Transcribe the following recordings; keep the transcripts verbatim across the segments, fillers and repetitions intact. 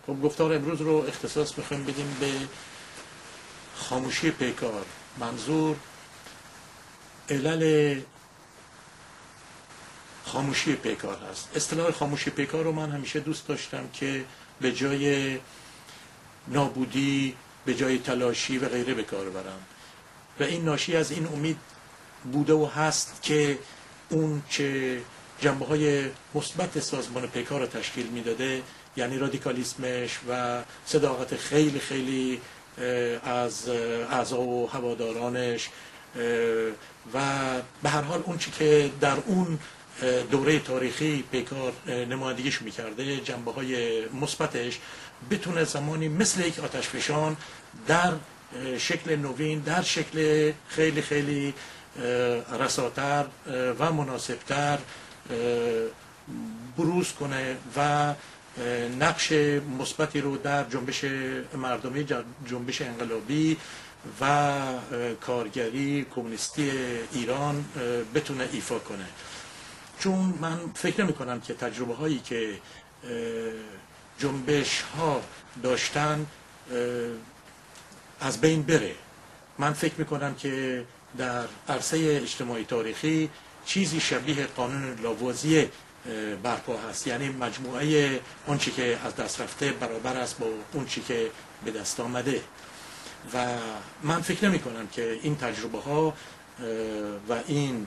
خب گفتار امروز رو اختصاص میخوایم بدیم به خاموشی پیکار. منظور علل خاموشی پیکار هست. اصطلاح خاموشی پیکار رو من همیشه دوست داشتم که به جای نابودی، به جای تلاشی و غیره به کار برم و این ناشی از این امید بوده و هست که اون چه جنبه های مثبت سازمان پیکار رو تشکیل میداده، یعنی رادیکالیسمش و صداقت خیلی خیلی از اعضا و هوادارانش و به هر حال اون چی که در اون دوره تاریخی پیکار نمایندگیش میکرده، جنبه های مثبتش بتونه زمانی مثل یک آتشفشان در شکل نوین، در شکل خیلی خیلی رساتر و مناسبتر بروز کنه و نقش مثبتی رو در جنبش مردمی، جنبش انقلابی و کارگری کمونیستی ایران بتونه ایفا کنه. چون من فکر نمی کنم که تجربه هایی که جنبش ها داشتن از بین بره. من فکر می کنم که در عرصه اجتماعی تاریخی چیزی شبیه قانون لاوازیه برپا هست، یعنی مجموعه اون چی که از دست رفته برابر است با اون چی که به دست آمده و من فکر نمی کنم که این تجربه ها و این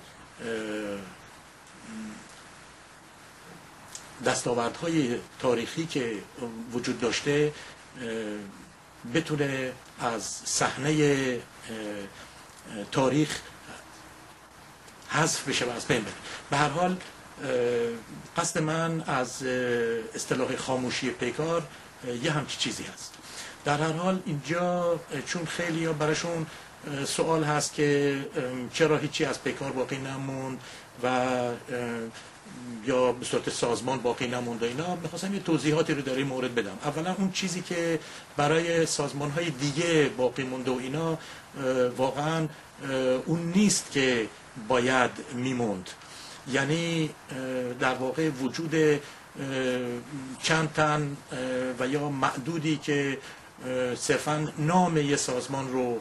دستاوردهای تاریخی که وجود داشته بتونه از صحنه تاریخ حذف بشه و از بین بره. به هر حال قصد من از اصطلاح خاموشی پیکار یه همچی چیزی هست. در هر حال اینجا چون خیلی ها براشون سوال هست که چرا هیچی از پیکار باقی نموند و یا به صورت سازمان باقی نموند و اینا، میخواستم یه توضیحاتی رو در این مورد بدم. اولا اون چیزی که برای سازمان های دیگه باقی مونده و اینا واقعا اون نیست که باید میموند، یعنی در واقع وجود چند تن و یا معدودی که صرفا نام یه سازمان رو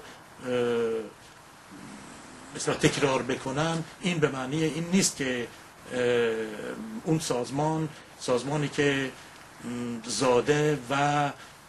مثلا تکرار بکنن، این به معنی این نیست که اون سازمان سازمانی که زاده و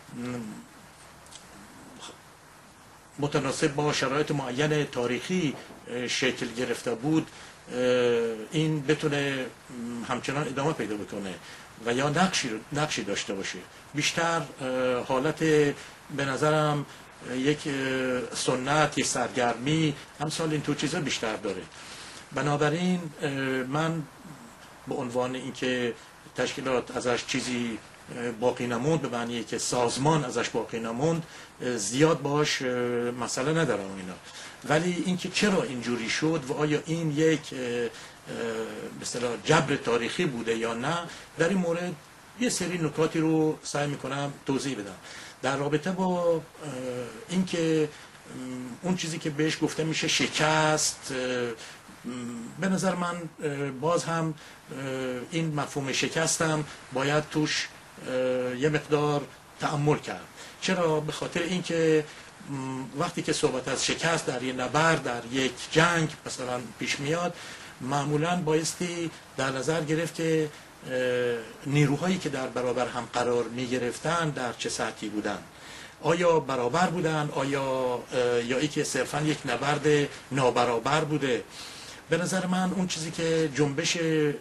متناسب با شرایط معین تاریخی شکل گرفته بود این بتونه همچنان ادامه پیدا بکنه و یا نقشی نقشی داشته باشه. بیشتر حالت به نظرم یک سنت، یک سرگرمی، امثال این تو چیزا بیشتر داره. بنابراین من به عنوان اینکه تشکیلات ازش چیزی باقی نموند به معنی که سازمان ازش باقی نموند زیاد باش مسئله ندارم اینا، ولی اینکه چرا اینجوری شد و آیا این یک به اصطلاح جبر تاریخی بوده یا نه، در این مورد یه سری نکاتی رو سعی میکنم توضیح بدم در رابطه با اینکه اون چیزی که بهش گفته میشه شکست. به نظر من باز هم این مفهوم شکستم باید توش یه مقدار تأمل کرد. چرا؟ به خاطر اینکه وقتی که صحبت از شکست در یک نبرد، در یک جنگ مثلا پیش میاد، معمولا بایستی در نظر گرفت که نیروهایی که در برابر هم قرار می گرفتن در چه سطحی بودن. آیا برابر بودن؟ آیا یا ای که صرفا یک نبرد نابرابر بوده؟ به نظر من اون چیزی که جنبش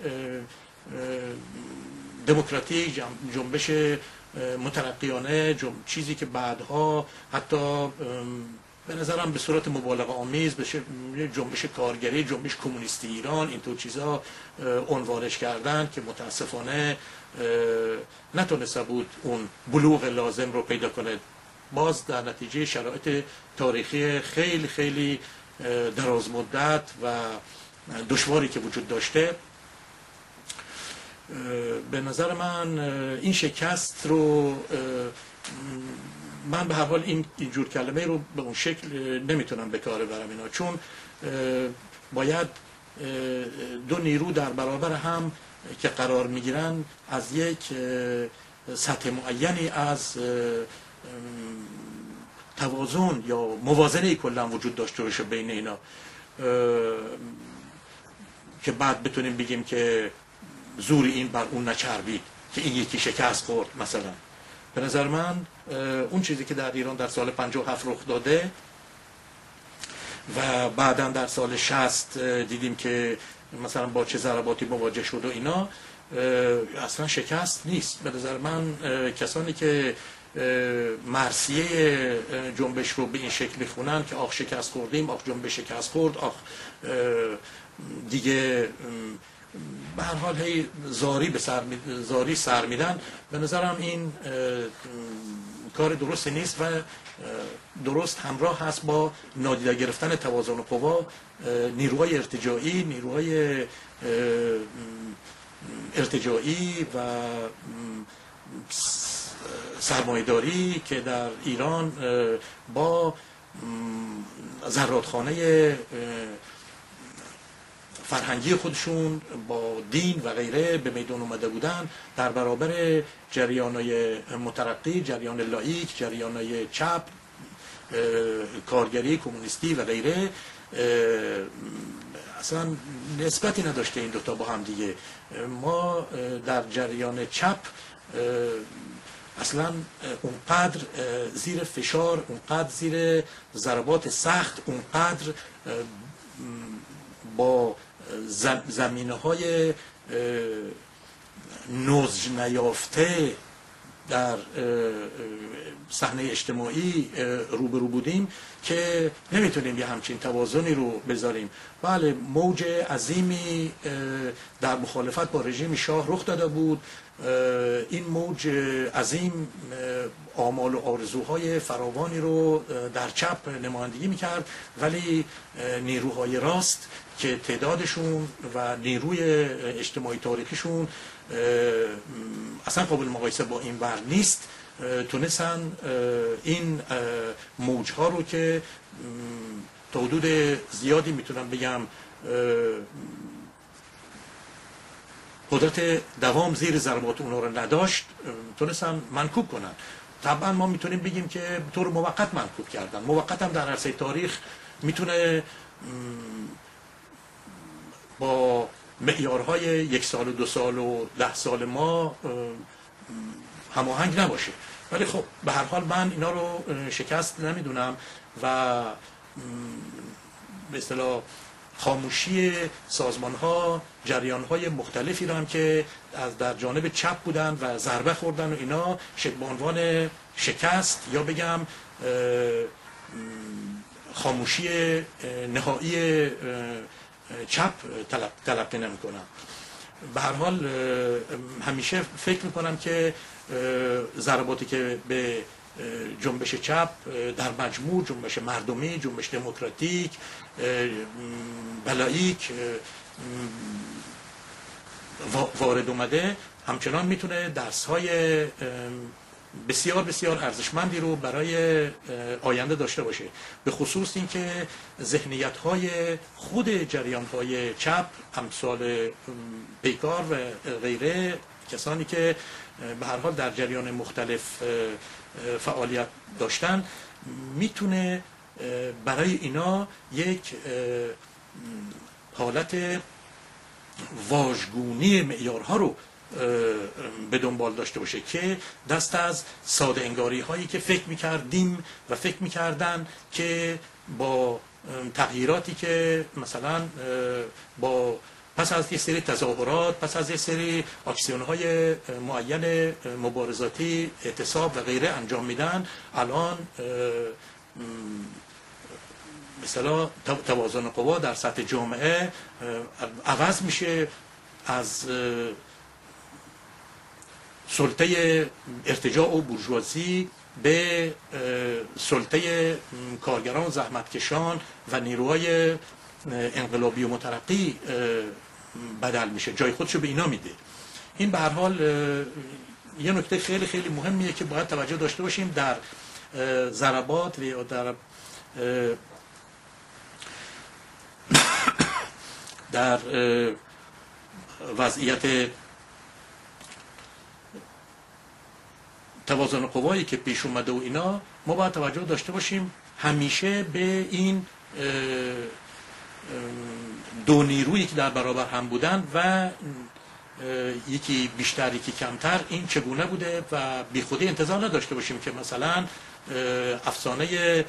دموکراتیک، جنبش مترقیانه، چیزی که بعدها حتی به نظرم به صورت مبالغه آمیز بشه جنبش کارگری، جنبش کمونیستی ایران، اینطور چیزا عنوانش کردن که متاسفانه نتونسته بود اون بلوغ لازم رو پیدا کنه، باز در نتیجه شرایط تاریخی خیلی خیلی دراز مدت و دشواری که وجود داشته. به نظر من این شکست رو من به هر حال این اینجور کلمه رو به اون شکل نمیتونم به کار برم اینا، چون باید دو نیرو در برابر هم که قرار میگیرن از یک سطح معینی از توازن یا موازنه کلا وجود داشته باشه بین اینا که بعد بتونیم بگیم که زور این بر اون نچربید که این یکی شکست خورد. مثلا به نظر من اون چیزی که در ایران در سال پنجاه و هفت رخ داده و بعدا در سال شصت دیدیم که مثلا با چه ضرباتی مواجه شد و اینا اصلا شکست نیست. به نظر من کسانی که مرثیه جنبش رو به این شکل میخونن که آخ شکست خوردیم، آخ جنبش شکست خورد، آخ دیگه به هر حال هی زاری به سر می... زاری سر میدن، به نظرم این کار درست نیست و درست همراه هست با نادیده گرفتن توازن قوا. نیروهای ارتجاعی نیروهای ارتجاعی و سرمایه‌داری که در ایران با زرادخانه فرهنگی خودشون با دین و غیره به میدان اومده بودن در برابر جریان‌های مترقی، جریان لاییک، جریان‌های چپ، کارگری، کمونیستی و غیره، اصلا نسبتی نداشته این دوتا با هم دیگه. ما در جریان چپ اصلا اونقدر زیر فشار، اونقدر زیر ضربات سخت، اونقدر با زمینه های نضج نیافته در صحنه اجتماعی روبرو بودیم که نمیتونیم یه همچین توازنی رو بذاریم. بله موج عظیمی در مخالفت با رژیم شاه رخ داده بود، این موج عظیم آمال و آرزوهای فراوانی رو در چپ نمایندگی میکرد، ولی نیروهای راست که تعدادشون و نیروی اجتماعی تاریخیشون اصلا قابل مقایسه با این ور نیست، تونستن این موجها رو که تا حدود زیادی میتونم بگم قدرت دوام زیر ضربات اونها رو نداشت، تونستن منکوب کنن. طبعا ما میتونیم بگیم که طور موقت منکوب کردن، موقت هم در عرصه تاریخ میتونه با معیارهای یک سال و دو سال و ده سال ما هماهنگ نباشه، ولی خب به هر حال من اینا رو شکست نمیدونم و به اصطلاح خاموشی سازمان ها، جریان های مختلفی رو هم که از در جانب چپ بودن و ضربه خوردن و اینا به عنوان شکست یا بگم خاموشی نهایی چپ تلقی نمی کنم. به هر حال همیشه فکر میکنم که ضرباتی که به جنبش چپ در مجموع، جنبش مردمی، جنبش دموکراتیک، بلاییک وارد اومده، همچنان میتونه درس‌های بسیار بسیار ارزشمندی رو برای آینده داشته باشه، به خصوص اینکه ذهنیت‌های خود جریان‌های چپ امثال پیکار و غیره، کسانی که به هر حال در جریان مختلف فعالیت داشتن، میتونه برای اینا یک حالت واژگونی معیارها رو به دنبال داشته باشه که دست از ساده انگاری هایی که فکر میکردیم و فکر میکردن که با تغییراتی که مثلا با پس از یک سری تظاهرات، پس از یک سری اکسیون های معین مبارزاتی، اعتصاب و غیره انجام میدن، الان مثلا توازن قوا در سطح جامعه عوض میشه، از سلطه ارتجاع و بورژوازی به سلطه کارگران، زحمتکشان و نیروهای انقلابی و مترقی بدل میشه، جای خودشو به اینا میده. این به هر حال یه نکته خیلی خیلی مهمیه که باید توجه داشته باشیم در ضربات و در در وضعیت توازن قوایی که پیش اومده و اینا، ما باید توجه داشته باشیم همیشه به این دو نیرویی که در برابر هم بودن و یکی بیشتر یکی کمتر، این چگونه بوده و بی خودی انتظار نداشته باشیم که مثلا افسانه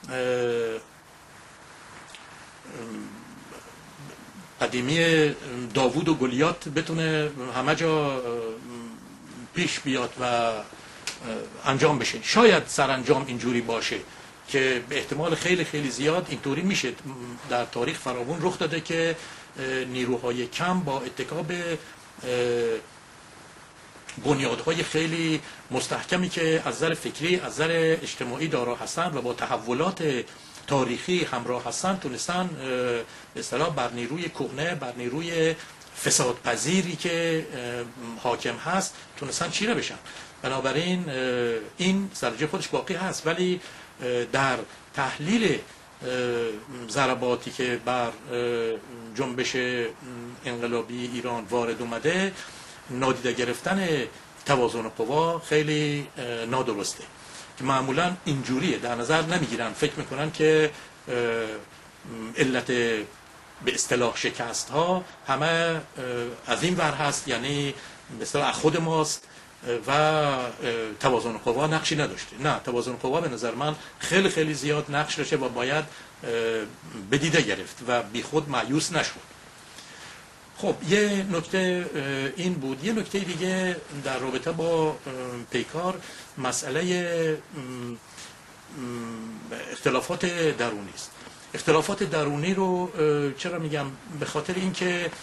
قدیمی داوود و گلیات بتونه همه جا پیش بیاد و انجام بشه. شاید سرانجام اینجوری باشه که به احتمال خیلی خیلی زیاد اینطوری میشه. در تاریخ فراوون رخ داده که نیروهای کم با اتکا به بنیادهای خیلی مستحکمی که از نظر فکری از نظر اجتماعی دارا هستند و با تحولات تاریخی همراه هستند، تونستن به اصطلاح بر نیروی کهنه، بر نیروی فسادپذیری که حاکم هست، تونستن چیره بشن. بنابراین این سرجه خودش باقی هست، ولی در تحلیل ضرباتی که بر جنبش انقلابی ایران وارد اومده، نادیده گرفتن توازن قوا خیلی نادرسته که معمولا اینجوریه در نظر نمیگیرن. فکر میکنن که علت به اصطلاح شکست ها همه از این ور هست، یعنی به اصطلاح از خود ماست و توازن قوا نقشی نداشته. نه، توازن قوا به نظر من خیلی خیلی زیاد نقش داشته و باید بدیده گرفت و بی خود مایوس نشد. خب یه نکته این بود. یه نکته دیگه در رابطه با پیکار مسئله اختلافات درونی است. اختلافات درونی رو چرا میگم؟ به خاطر اینکه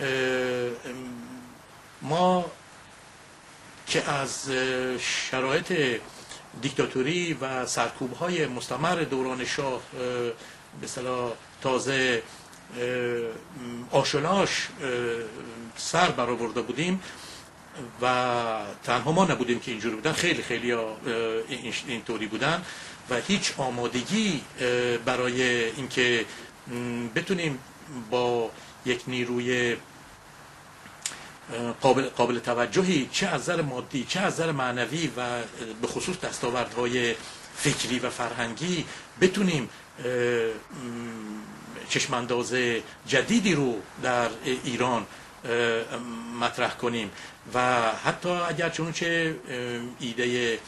ما که از شرایط دیکتاتوری و سرکوب‌های مستمر دوران شاه به اصطلاح تازه آشلاش سر برآورده بودیم و تنها ما نبودیم که اینجوری بودن، خیلی خیلی اینطوری بودن و هیچ آمادگی برای اینکه بتونیم با یک نیروی قابل, قابل توجهی چه از نظر مادی چه از نظر معنوی و به خصوص دستاوردهای فکری و فرهنگی بتونیم چشمانداز جدیدی رو در ایران مطرح کنیم و حتی اگر چنانچه ایده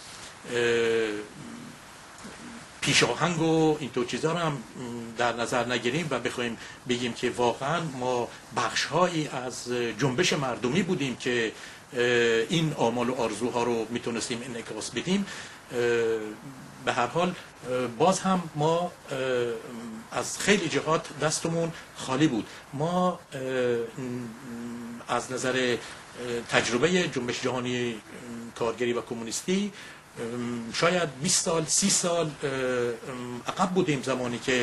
پیشاهنگ و اینطور چیزا رو هم در نظر نگیریم و بخوایم بگیم که واقعا ما بخش‌هایی از جنبش مردمی بودیم که این آمال و آرزوها رو میتونستیم انعکاس بدیم، به هر حال باز هم ما از خیلی جهات دستمون خالی بود. ما از نظر تجربه جنبش جهانی کارگری و کمونیستی شاید بیست سال سی سال عقب بودیم زمانی که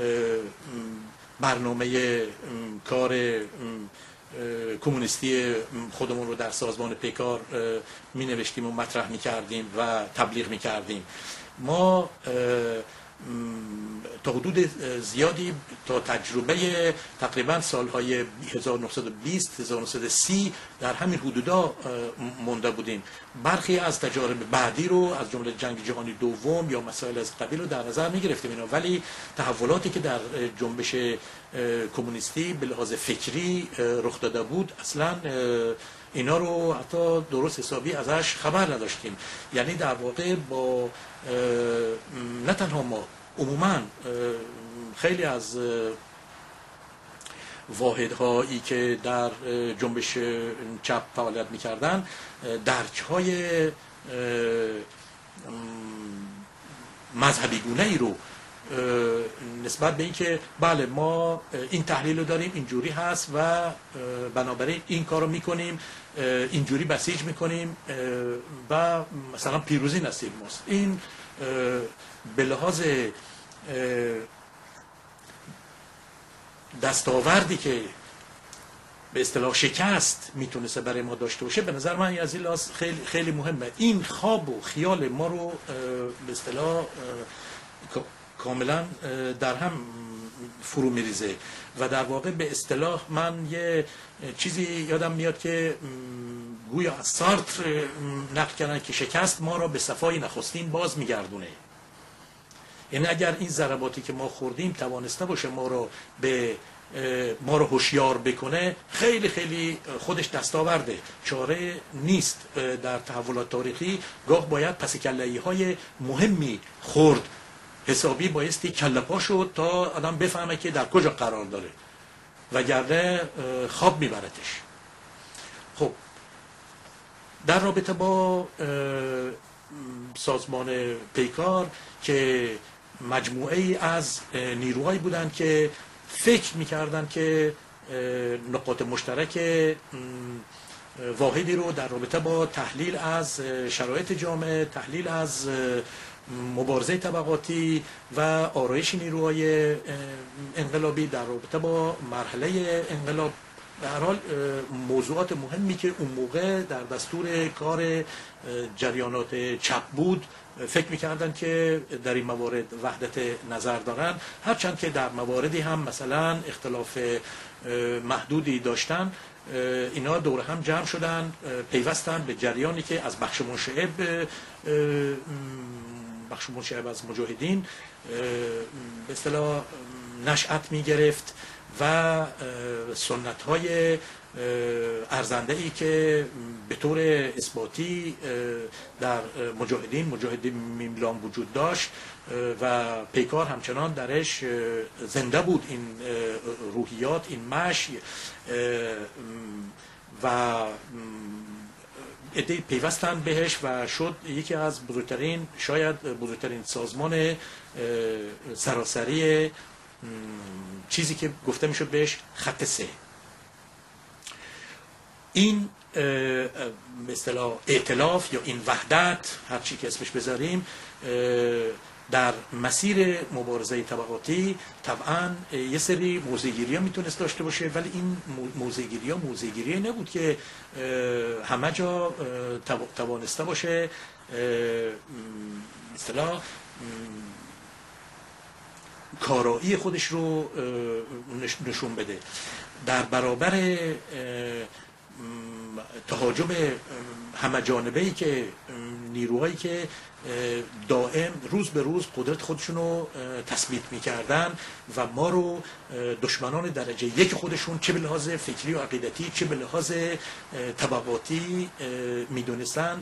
برنامه کار کمونیستی خودمون رو در سازمان پیکار می نوشتیم و مطرح می کردیم و تبلیغ می کردیم. ما تا حدود زیادی تا تجربه تقریبا سالهای هزار و نهصد و بیست هزار و نهصد و سی در همین حدودا مونده بودیم. برخی از تجارب بعدی رو از جمله جنگ جهانی دوم یا مسائل از قبیل رو در نظر می گرفتیم اینا، ولی تحولاتی که در جنبش کمونیستی به لحاظ فکری رخ داده بود اصلا اینا رو حتی درست حسابی ازش خبر نداشتیم. یعنی در واقع با نه تنها ما، عموما خیلی از واحدهایی که در جنبش چپ فعالیت میکردن درک‌های مذهبی گونه‌ای رو نسبت به اینکه بله ما این تحلیل رو داریم، اینجوری هست و بنابراین این کار رو میکنیم، اینجوری بسیج میکنیم و مثلا پیروزی نصیب ماست. این به لحاظ دستاوردی که به اصطلاح شکست میتونسته برای ما داشته باشه، به نظر من از این لحاظ خیلی خیلی مهمه. این خواب و خیال ما رو به اصطلاح کاملا در هم فرو میریزه و در واقع به اصطلاح من یه چیزی یادم میاد که گویا از سارتر نقل کردن که شکست ما را به صفای نخستین باز میگردونه. یعنی اگر این ضرباتی که ما خوردیم توانسته باشه ما رو به ما رو هوشیار بکنه، خیلی خیلی خودش دستاورده، چاره نیست. در تحولات تاریخی گاه باید پس کله‌ای های مهمی خورد، حسابی بایستی کله پا شد تا آدم بفهمه که در کجا قرار داره، وگرنه خواب میبرتش. خب در رابطه با سازمان پیکار که مجموعه ای از نیروهایی بودند که فکر میکردن که نقاط مشترک واحدی رو در رابطه با تحلیل از شرایط جامعه، تحلیل از مبارزه طبقاتی و آرایش نیروهای انقلابی در رابطه با مرحله انقلاب، به هر حال موضوعات مهمی که اون موقع در دستور کار جریانات چپ بود، فکر میکردن که در این موارد وحدت نظر دارن، هرچند که در مواردی هم مثلا اختلاف محدودی داشتن. اینا دور هم جمع شدن، پیوستن به جریانی که از بخش منشعب بخش منشعب از مجاهدین به اصطلاح نشأت می گرفت و سنت های ارزنده ای که به طور اثباتی در مجاهدین مجاهد میملان وجود داشت و پیکار همچنان درش زنده بود. این روحیات، این مشی و عده پیوستن بهش و شد یکی از بزرگترین، شاید بزرگترین سازمان سراسری، چیزی که گفته میشه بهش خط سه. این به اصطلاح ائتلاف یا این وحدت، هر چی که اسمش بذاریم، در مسیر مبارزه طبقاتی طبعا یه سری موضع‌گیری ها میتونست داشته باشه، ولی این موضع‌گیری ها موضع‌گیری نبود که همه جا توانسته باشه اصطلاح کارایی خودش رو نشون بده. در برابر تهاجم همه جانبه‌ای که نیروهایی که دائم روز به روز قدرت خودشون رو تثبیت می‌کردن و ما رو دشمنان درجه یک خودشون، چه به لحاظ فکری و عقیدتی چه به لحاظ طبقاتی می‌دونستن،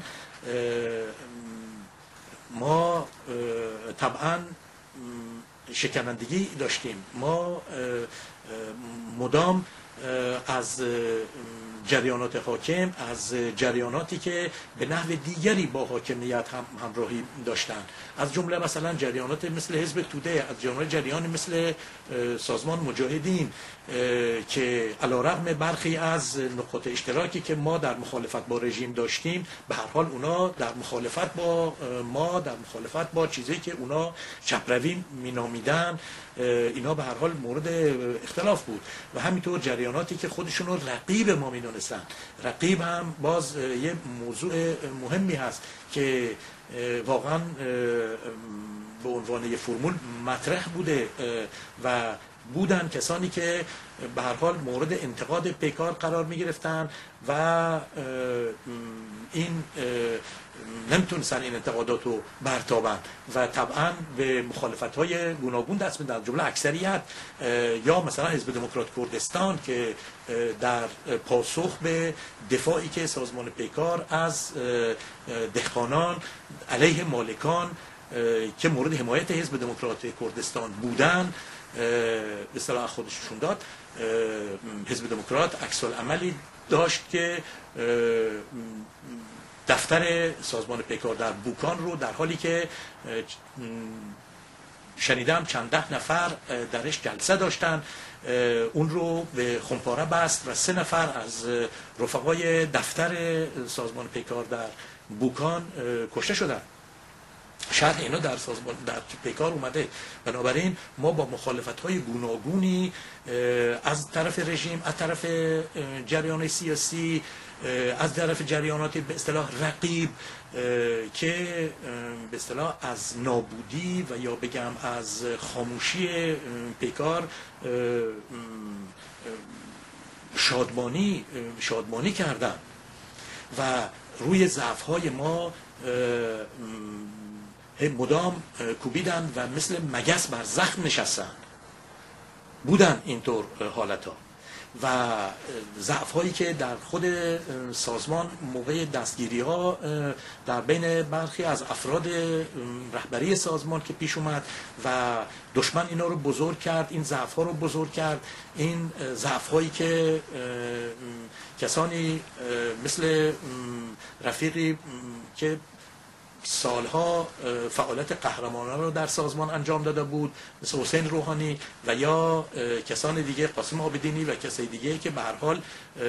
ما طبعاً شکنندگی داشتیم. ما مدام از جریانات حاکم، از جریاناتی که به نحو دیگری با حاکمیت هم همراهی داشتن، از جمله مثلا جریانات مثل حزب توده، از جمله جریان مثل سازمان مجاهدین که علیرغم برخی از نقاط اشتراکی که ما در مخالفت با رژیم داشتیم، به هر حال اونا در مخالفت با ما، در مخالفت با چیزی که اونا چپروی مینامیدن، اینا به هر حال مورد اختلاف بود. و همینطور جریاناتی که خودشون رو رقیب ما میدونستن. رقیب هم باز یه موضوع مهمی هست که واقعا به عنوان یه فرمول مطرح بوده و بودن کسانی که به هر حال مورد انتقاد پیکار قرار می گرفتن و این نمیتونستن این انتقادات رو برتابن و طبعا به مخالفت های گوناگون دست میدن، جمله اکثریت یا مثلا حزب دموکرات کردستان که در پاسخ به دفاعی که سازمان پیکار از دهقانان علیه مالکان که مورد حمایت حزب دموکرات کردستان بودن به اصطلاح خودشون داد، حزب دموکرات عکس العملی داشت که دفتر سازمان پیکار در بوکان رو در حالی که شنیدم چند ده نفر درش جلسه داشتن، اون رو به خمپاره بست و سه نفر از رفقای دفتر سازمان پیکار در بوکان کشته شدن. شرح اینا در سازمان در پیکار اومده. بنابراین ما با مخالفت‌های گوناگونی از طرف رژیم، از طرف جریان سیاسی، از طرف جریانات به اصطلاح رقیب که به اصطلاح از نابودی و یا بگم از خاموشی پیکار شادمانی شادمانی کردن و روی ضعف‌های ما مدام کوبیدن و مثل مگس بر زخم نشستن. بودن اینطور حالتها و ضعف هایی که در خود سازمان موقع دستگیری ها در بین برخی از افراد رهبری سازمان که پیش اومد و دشمن اینا رو بزرگ کرد، این ضعف ها رو بزرگ کرد. این ضعف هایی که کسانی مثل رفیقی که سالها فعالیت قهرمانانه رو در سازمان انجام داده بود مثل حسین روحانی و یا کسان دیگه، قاسم عابدینی و کسای دیگه که به هر حال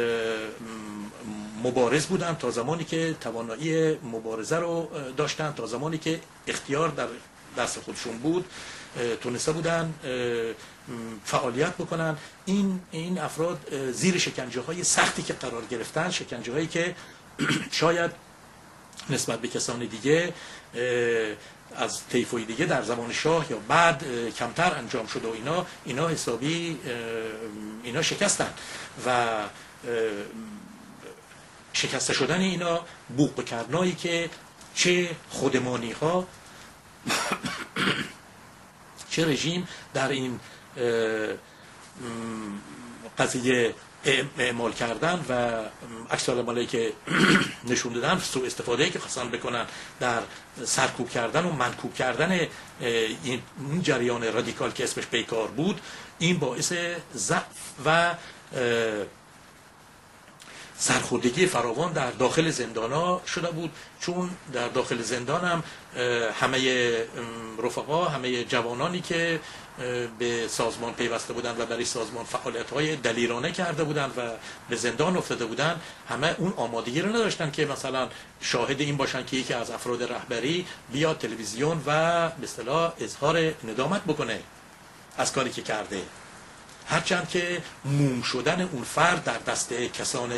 مبارز بودن تا زمانی که توانایی مبارزه رو داشتن، تا زمانی که اختیار در دست خودشون بود تونسته بودن فعالیت بکنن. این این افراد زیر شکنجه های سختی که قرار گرفتن، شکنجه هایی که شاید نسبت به کسان دیگه از طیف‌های دیگه در زمان شاه یا بعد کمتر انجام شده و اینا اینا حسابی اینا شکستن و شکسته شدن اینا بوق بکرنایی که چه خودمانی ها چه رژیم در این قضیه اعمال کردن و عکس العملی که نشون دادن، سوء استفاده که خواستن بکنن در سرکوب کردن و منکوب کردن این جریان رادیکال که اسمش پیکار بود، این باعث ضعف و سرخوردگی فراوان در داخل زندان‌ها شده بود. چون در داخل زندان هم همه رفقا، همه جوانانی که به سازمان پیوسته بودند و برای سازمان فعالیت‌های دلیرانه کرده بودند و به زندان افتاده بودند، همه اون آمادگی رو نداشتن که مثلا شاهد این باشن که یکی از افراد رهبری بیاد تلویزیون و به اصطلاح اظهار ندامت بکنه از کاری که کرده. هرچند که موم شدن اون فرد در دست کسان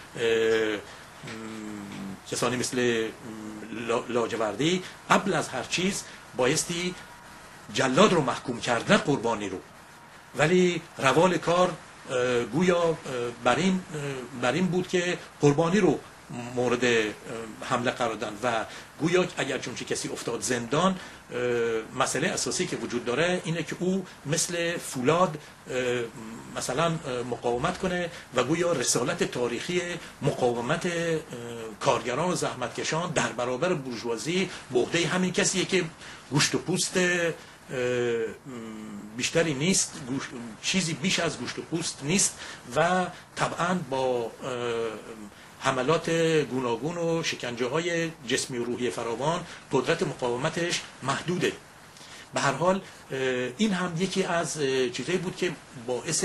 کسانی مثل لاجوردی قبل از هر چیز بایستی جلاد رو محکوم کرد، نه قربانی رو. ولی روال کار گویا بر این بر این بود که قربانی رو مورد حمله قرار دادن و گویا اگر چون کسی افتاد زندان، مسئله اساسی که وجود داره اینه که او مثل فولاد مثلا مقاومت کنه و گویا رسالت تاریخی مقاومت کارگران و زحمتکشان در برابر بورژوازی به عهده همین کسیه که گوشت و پوست بیشتری نیست، چیزی بیش از گوشت و پوست نیست و طبعا با حملات گوناگون و شکنجه های جسمی و روحی فراوان قدرت مقاومتش محدوده. به هر حال این هم یکی از چیزایی بود که باعث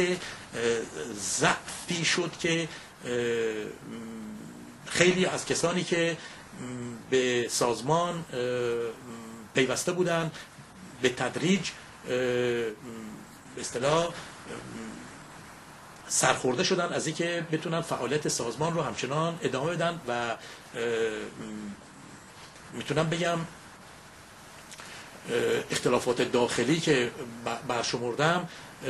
ضعفی شد که خیلی از کسانی که به سازمان پیوسته بودند به تدریج به اصطلاح سرخورده شدن از اینکه بتونن فعالیت سازمان رو همچنان ادامه بدن و میتونم بگم اختلافات داخلی که برشمردم،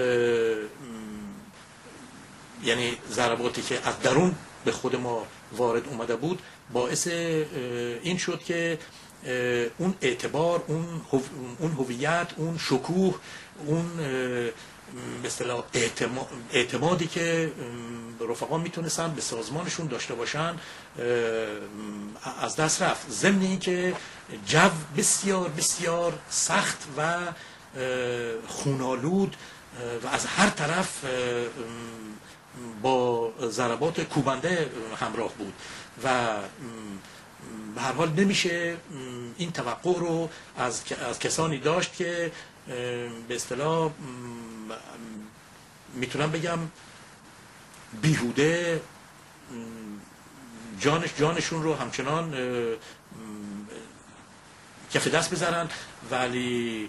یعنی ضرباتی که از درون به خود ما وارد اومده بود، باعث این شد که اون اعتبار، اون هویت، اون شکوه، اون به اصطلاح اعتمادی که رفقا میتونستن به سازمانشون داشته باشن از دست رفت. ضمن این که جو بسیار بسیار سخت و خونالود و از هر طرف با ضربات کوبنده همراه بود و به هر حال نمیشه این توقع رو از از کسانی داشت که به اصطلاح میتونم بگم بیهوده جانش جانشون رو همچنان کف دست بذارن ولی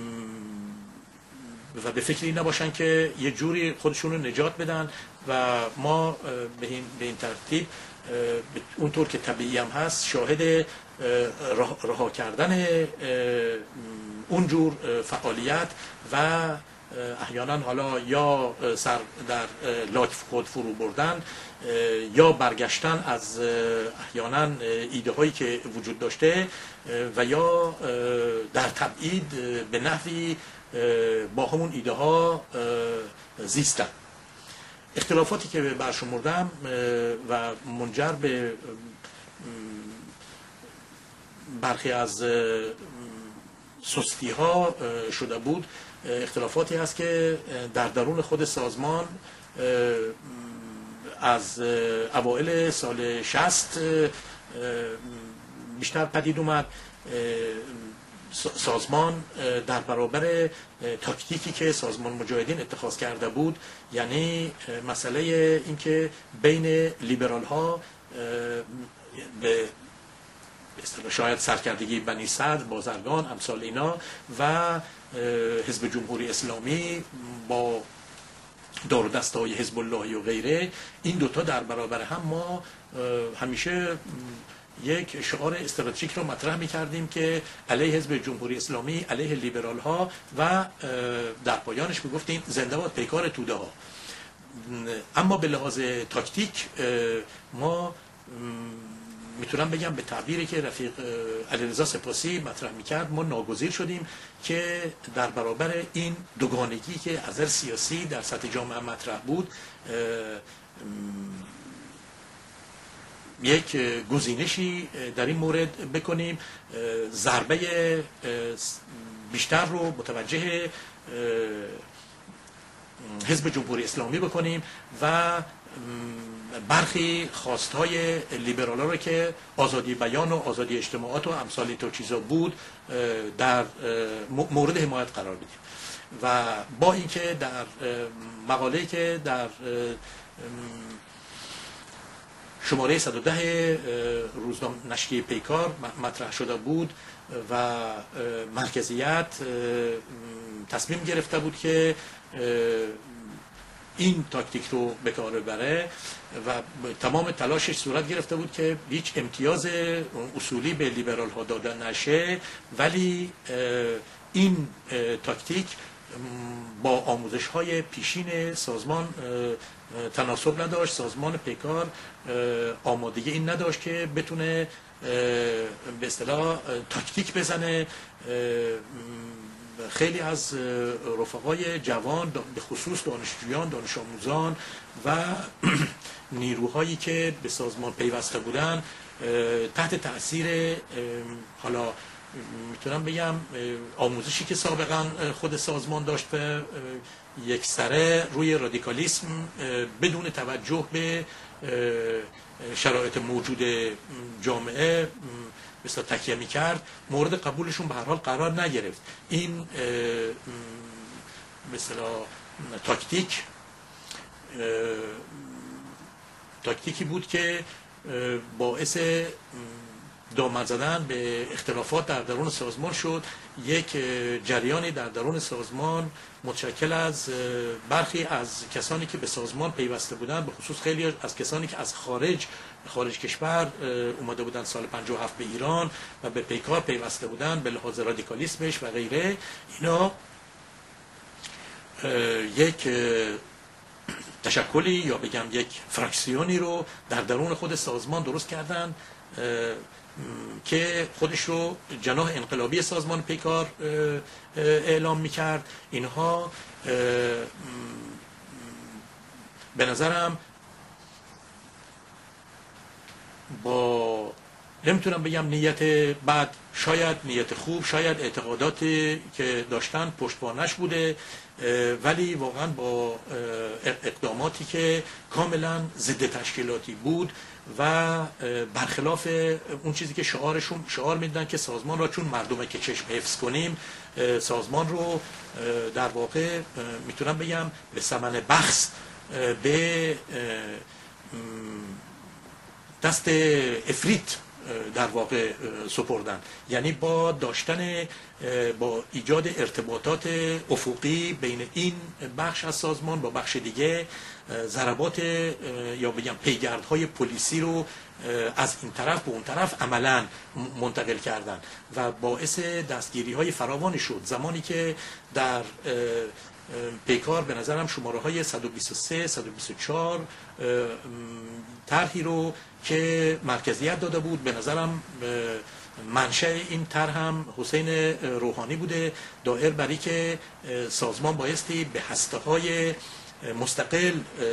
و به فکر این نباشن که یه جوری خودشون رو نجات بدن و ما به این, به این ترتیب اونطور که طبیعی هم هست شاهد رها کردن اونجور فعالیت و احیانا حالا یا سر در لاک خود فرو بردن یا برگشتن از احیانا ایده هایی که وجود داشته و یا در تبعید به نحوی با همون ایده ها زیستن. اختلافاتی که برشمردم و منجر به برخی از سستی ها شده بود اختلافاتی هست که در درون خود سازمان از اوائل سال شصت بیشتر پدید اومد. سازمان در برابر تاکتیکی که سازمان مجاهدین اتخاذ کرده بود، یعنی مسئله اینکه بین لیبرال ها به شاید سرکردگی بنی صدر، بازرگان، امثال اینا و حزب جمهوری اسلامی با دار و دسته‌های حزب اللهی و غیره، این دوتا در برابر هم ما همیشه یک شعار استراتژیک رو مطرح می‌کردیم که علیه حزب جمهوری اسلامی، علیه لیبرال ها و در پایانش می‌گفتیم زنده باد پیکار توده ها. اما به لحاظ تاکتیک ما میتونم بگم به تعبیری که رفیق علیرضا سپاسی مطرح میکرد، ما ناگزیر شدیم که در برابر این دوگانگی که از نظر سیاسی در سطح جامعه مطرح بود یک گزینشی در این مورد بکنیم، ضربه بیشتر رو متوجه حزب جمهوری اسلامی بکنیم و برخی خواستهای لیبرال ها رو که آزادی بیان و آزادی اجتماعات و امثال اینطور چیزا بود در مورد حمایت قرار بدیم. و با اینکه در مقاله‌ای که در شماره صد و ده روزنامه نشریه پیکار مطرح شده بود و مرکزیت تصمیم گرفته بود که این تاکتیک رو به کار ببره و تمام تلاشش صورت گرفته بود که هیچ امتیاز اصولی به لیبرال ها داده نشه، ولی این تاکتیک با آموزش های پیشین سازمان تناسب نداشت. سازمان پیکار آمادگی این نداشت که بتونه به اصطلاح تاکتیک بزنه. خیلی از رفقای جوان به خصوص دانشجویان، دانش آموزان و نیروهایی که به سازمان پیوسته بودن تحت تأثیر حالا میتونم بگم آموزشی که سابقا خود سازمان داشت و یک سره روی رادیکالیسم بدون توجه به شرایط موجود جامعه مثلا تکیه میکرد، مورد قبولشون به هر حال قرار نگرفت. این مثلا تاکتیک تاکتیکی بود که باعث دامن زدن به اختلافات در درون سازمان شد. یک جریانی در درون سازمان متشکل از برخی از کسانی که به سازمان پیوسته بودند، به خصوص خیلی از کسانی که از خارج خارج کشور اومده بودند سال پنجاه و هفت به ایران و به پیکار پیوسته بودند به لحاظ رادیکالیسمش و غیره، اینا یک تشکلی یا بگم یک فراکسیونی رو در درون خود سازمان درست کردن که خودش رو جناح انقلابی سازمان پیکار اعلام میکرد. اینها به نظرم با نمیتونم بگم نیت بد، شاید نیت خوب، شاید اعتقاداتی که داشتن پشتوانش بوده، ولی واقعا با اقداماتی که کاملا ضد تشکیلاتی بود و برخلاف اون چیزی که شعارشون شعار میدن که سازمان را چون مردمه که چشم حفظ کنیم، سازمان رو در واقع میتونم بگم به ثمن بخس به دست افریت در واقع سپردن، یعنی با داشتن با ایجاد ارتباطات افقی بین این بخش از سازمان با بخش دیگه، ضربات یا بگم پیگردهای پلیسی رو از این طرف به اون طرف عملا منتقل کردن و باعث دستگیری های فراوانی شد. زمانی که در پیکار به نظرم شماره های صد و بیست و سه صد و بیست و چهار طرحی رو که مرکزیت داده بود، به نظرم منشأ این طرح هم حسین روحانی بوده، دایر بر این که سازمان بایستی به هسته های مستقل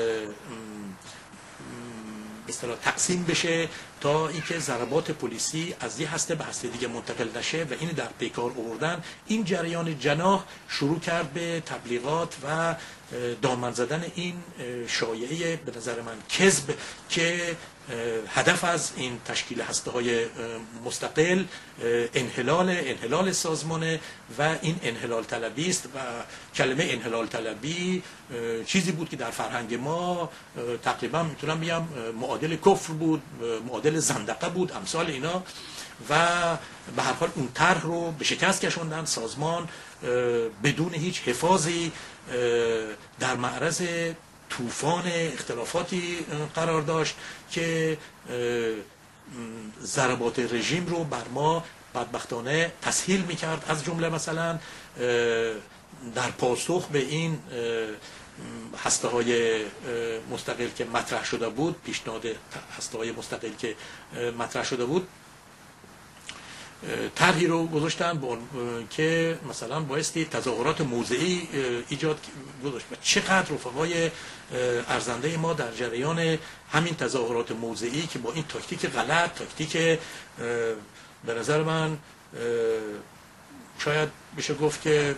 به اصطلاح تقسیم بشه تا اینکه ضربات پلیسی از یه هسته به هسته دیگه منتقل نشه و این در پیکار آوردن. این جریان جناح شروع کرد به تبلیغات و دامن زدن این شایعه به نظر من کذب که هدف از این تشکیل هسته های مستقل انحلال انحلال سازمانه و این انحلال طلبی است و کلمه انحلال طلبی چیزی بود که در فرهنگ ما تقریبا میتونم بگم معادل کفر بود، معادل زندقه بود، امثال اینا، و به هر حال اون طرح رو به شکست کشوندن. سازمان بدون هیچ حفاظی در معرض طوفان اختلافاتی قرار داشت که ضربات رژیم رو بر ما بدبختانه تسهیل میکرد. از جمله مثلا در پاسخ به این هسته های مستقل که مطرح شده بود، پیشنهاد هسته های مستقل که مطرح شده بود، طرحی رو گذاشتن که مثلا بایستی تظاهرات موضعی ایجاد گذاشت و چقدر رفقای ارزنده ما در جریان همین تظاهرات موضعی که با این تاکتیک غلط، تاکتیک به نظر من شاید بشه گفت که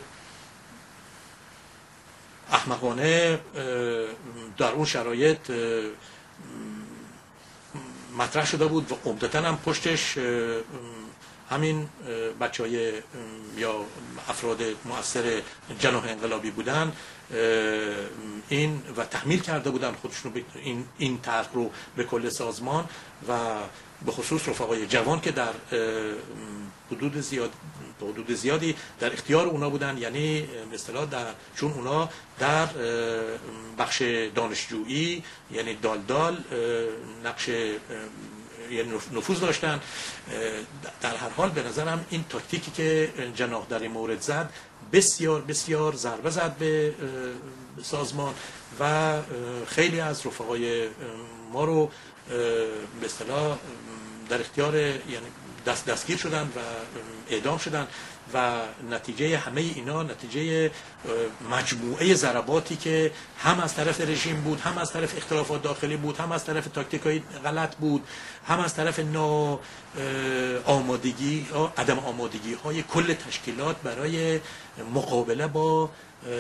احمقانه در اون شرایط مطرح شده بود و عمدتاً هم پشتش همین بچه های یا افراد مؤثر جناح انقلابی بودن این و تحمیل کرده بودن خودشون این این طرح رو به کل سازمان و به خصوص رفقای جوان که در حدود زیاد حدود زیادی در اختیار اونا بودن، یعنی به اصطلاح در چون اونا در بخش دانشجویی یعنی دالدال نقش یعنی نفوذ داشتن. در هر حال به نظرم این تاکتیکی که جناح در این مورد زد بسیار بسیار ضربه زد به سازمان و خیلی از رفقای ما رو به اصطلاح در اختیار یعنی دست دستگیر شدن و اعدام شدن و نتیجه همه اینا نتیجه مجموعه ضرباتی که هم از طرف رژیم بود، هم از طرف اختلافات داخلی بود، هم از طرف تاکتیکای غلط بود، هم از طرف نا آمادگی عدم آمادگی های کل تشکیلات برای مقابله با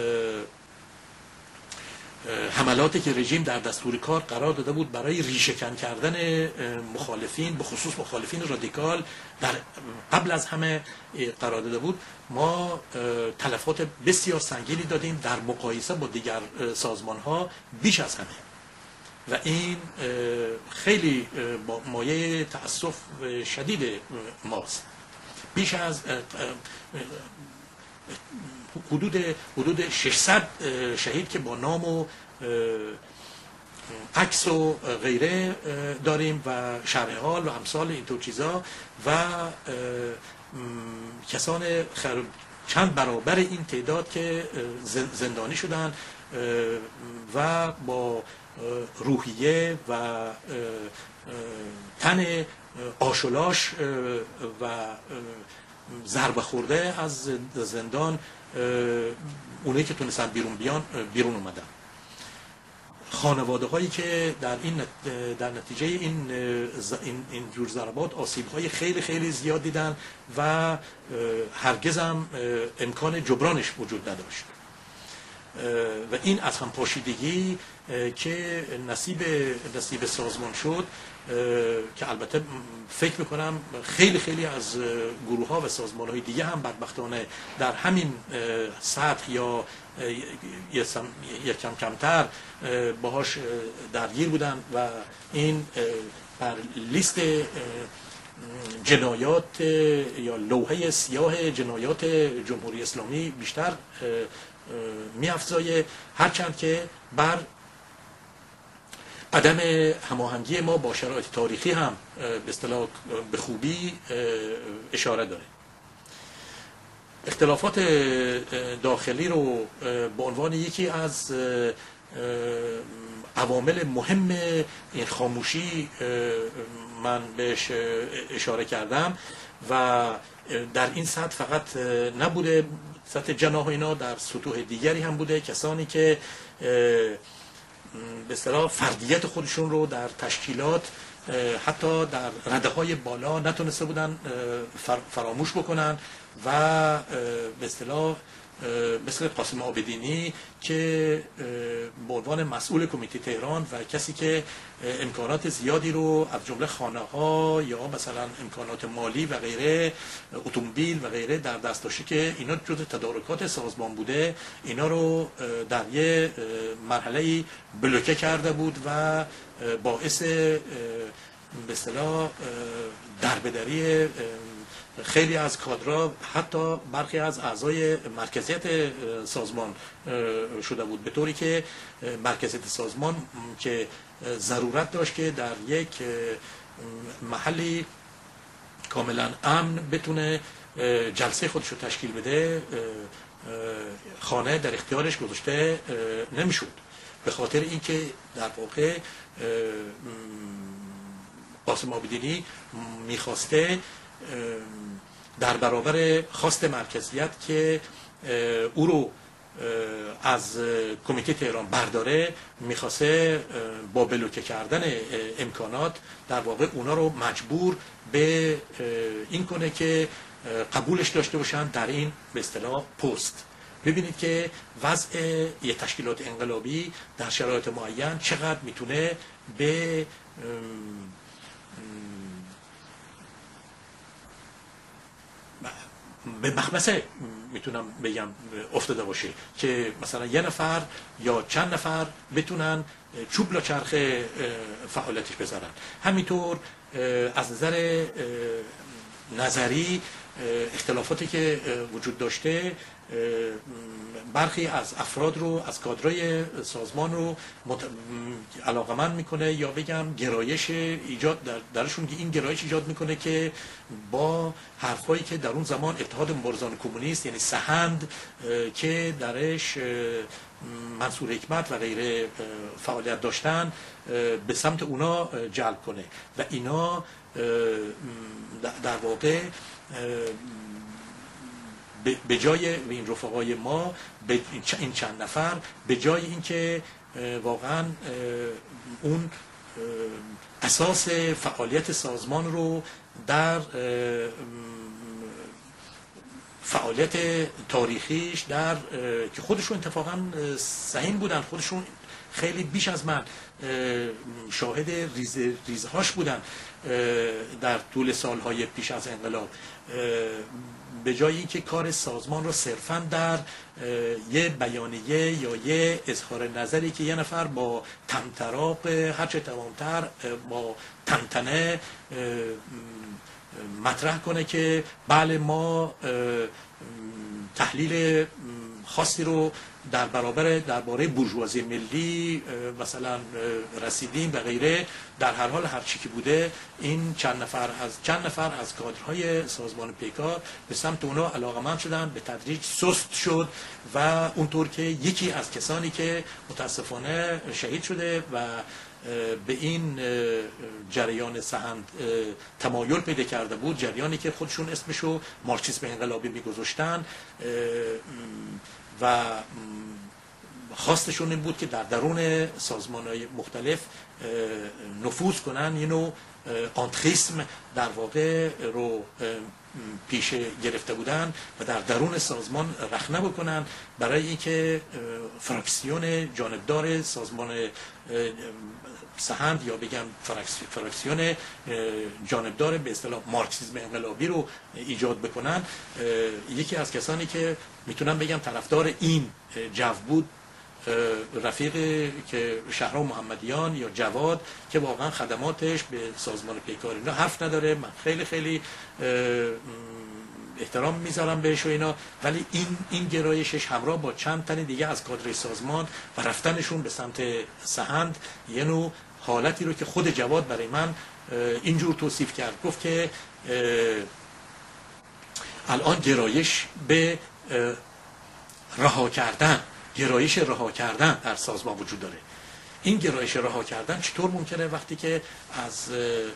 حملاتی که رژیم در دستور کار قرار داده بود برای ریشه‌کن کردن مخالفین، به خصوص مخالفین رادیکال در قبل از همه قرار داده بود. ما تلفات بسیار سنگینی دادیم در مقایسه با دیگر سازمان ها بیش از همه و این خیلی مایه تأسف شدید ماست. بیش از حدود حدود ششصد شهید که با نام و عکس و غیره داریم و شرح حال و امثال اینطور چیزا و کسان چند برابر این تعداد که زندانی شدن و با روحیه و تن آشولاش و ضربه خورده از زندان اونایی که تونستن بیرون بیان بیرون اومدن. خانواده هایی که در این در نتیجه این این, این جور ضربات آسیب های خیلی خیلی زیاد دیدن و هرگز هم امکان جبرانش وجود نداشت و این از هم پاشیدگی که نصیب نصیب سازمان شد که البته فکر میکنم خیلی خیلی از گروه ها و سازمان های دیگه هم بدبختانه در همین سطح یا یک کم کمتر باهاش درگیر بودن و این بر لیست جنایات یا لوحه سیاه جنایات جمهوری اسلامی بیشتر می‌افزایه، هرچند که بر عدم هماهنگی ما با شرایط تاریخی هم به اصطلاح به خوبی اشاره داره. اختلافات داخلی رو به عنوان یکی از عوامل مهم این خاموشی من بهش اشاره کردم و در این سطح فقط نبوده، سطح جناح اینا در سطوح دیگری هم بوده، کسانی که به اصطلاح فردیت خودشون رو در تشکیلات حتی در رده های بالا نتونسته بودن فراموش بکنن و به اصطلاح مثل قاسم عابدینی که به عنوان مسئول کمیته تهران و کسی که امکانات زیادی رو از جمله خانه ها یا مثلا امکانات مالی و غیره، اتومبیل و غیره در دست داشته که اینا جزء تدارکات سازمان بوده، اینا رو در یه مرحله بلوکه کرده بود و باعث به اصطلاح دربدری خیلی از کادرها، حتی برخی از اعضای مرکزیت سازمان شده بود، به طوری که مرکزیت سازمان که ضرورت داشت که در یک محلی کاملا امن بتونه جلسه خودش رو تشکیل بده، خانه در اختیارش گذاشته نمیشد، به خاطر اینکه در واقع قاسم عابدینی میخواسته در برابر خواست مرکزیت که او رو از کمیته تهران برداره، میخواسته با بلوکه کردن امکانات در واقع اونا رو مجبور به این کنه که قبولش داشته باشن در این به اصطلاح پست. ببینید که وضع یه تشکیلات انقلابی در شرایط معین چقدر میتونه به به مخمسه میتونم بگم افتاده باشه که مثلا یه نفر یا چند نفر بتونن چوب لا چرخ فعالیتش بذارن. همینطور از نظر نظری اختلافاتی که وجود داشته، برخی از افراد رو، از کادرای سازمان رو علاقمند میکنه یا بگم گرایش ایجاد در درشون، این گرایش ایجاد میکنه که با حرفایی که در اون زمان اتحاد مبارزان کمونیست یعنی سهند که درش منصور حکمت و غیره فعالیت داشتن به سمت اونا جلب کنه و اینا در واقع به جای این رفقای ما، به این چند نفر، به جای اینکه واقعا اون اساس فعالیت سازمان رو در فعالیت تاریخیش در که خودشون اتفاقا سهیم بودن، خودشون خیلی بیش از من شاهد ریز ریزهاش بودن در طول سالهای پیش از انقلاب، به جای اینکه کار سازمان رو صرفاً در یه بیانیه یا یه اظهار نظری که یه نفر با طمطراق هرچه تمامتر با طنطنه مطرح کنه که بله ما تحلیل خاصی رو در برابر درباره بورژوازی ملی مثلا رسیدیم و غیره، در هر حال هر چی که بوده این چند نفر از چند نفر از کادرهای سازمان پیکار به سمت اونا علاقمند شدن، به تدریج سست شد و اونطور که یکی از کسانی که متاسفانه شهید شده و به این جریان سهند تمایل پیدا کرده بود، جریانی که خودشون اسمشو مارکسیسم انقلابی میگذاشتن و خواستشون این بود که در درون سازمان‌های مختلف نفوذ کنن، اینو آنتریسم در واقع رو پیش گرفته بودن و در درون سازمان رخنه بکنن برای اینکه فراکسیون جانبدار سازمان سهند یا بگم فراکسیون جانبدار به اصطلاح مارکسیسم انقلابی رو ایجاد بکنن. یکی از کسانی که میتونم بگم طرفدار این جو بود رفیق که شهرام محمدیان یا جواد که واقعا خدماتش به سازمان پیکار اینا حرف نداره، من خیلی خیلی احترام میذارم بهش و اینا، ولی این این گرایشش همراه با چند تن دیگه از کادر سازمان و رفتنشون به سمت سحند یه نوع حالتی رو که خود جواد برای من اینجور توصیف کرد، گفت که الان گرایش به رها کردن، گرایش رها کردن در سازمان وجود داره. این گرایش رها کردن چطور ممکنه وقتی که از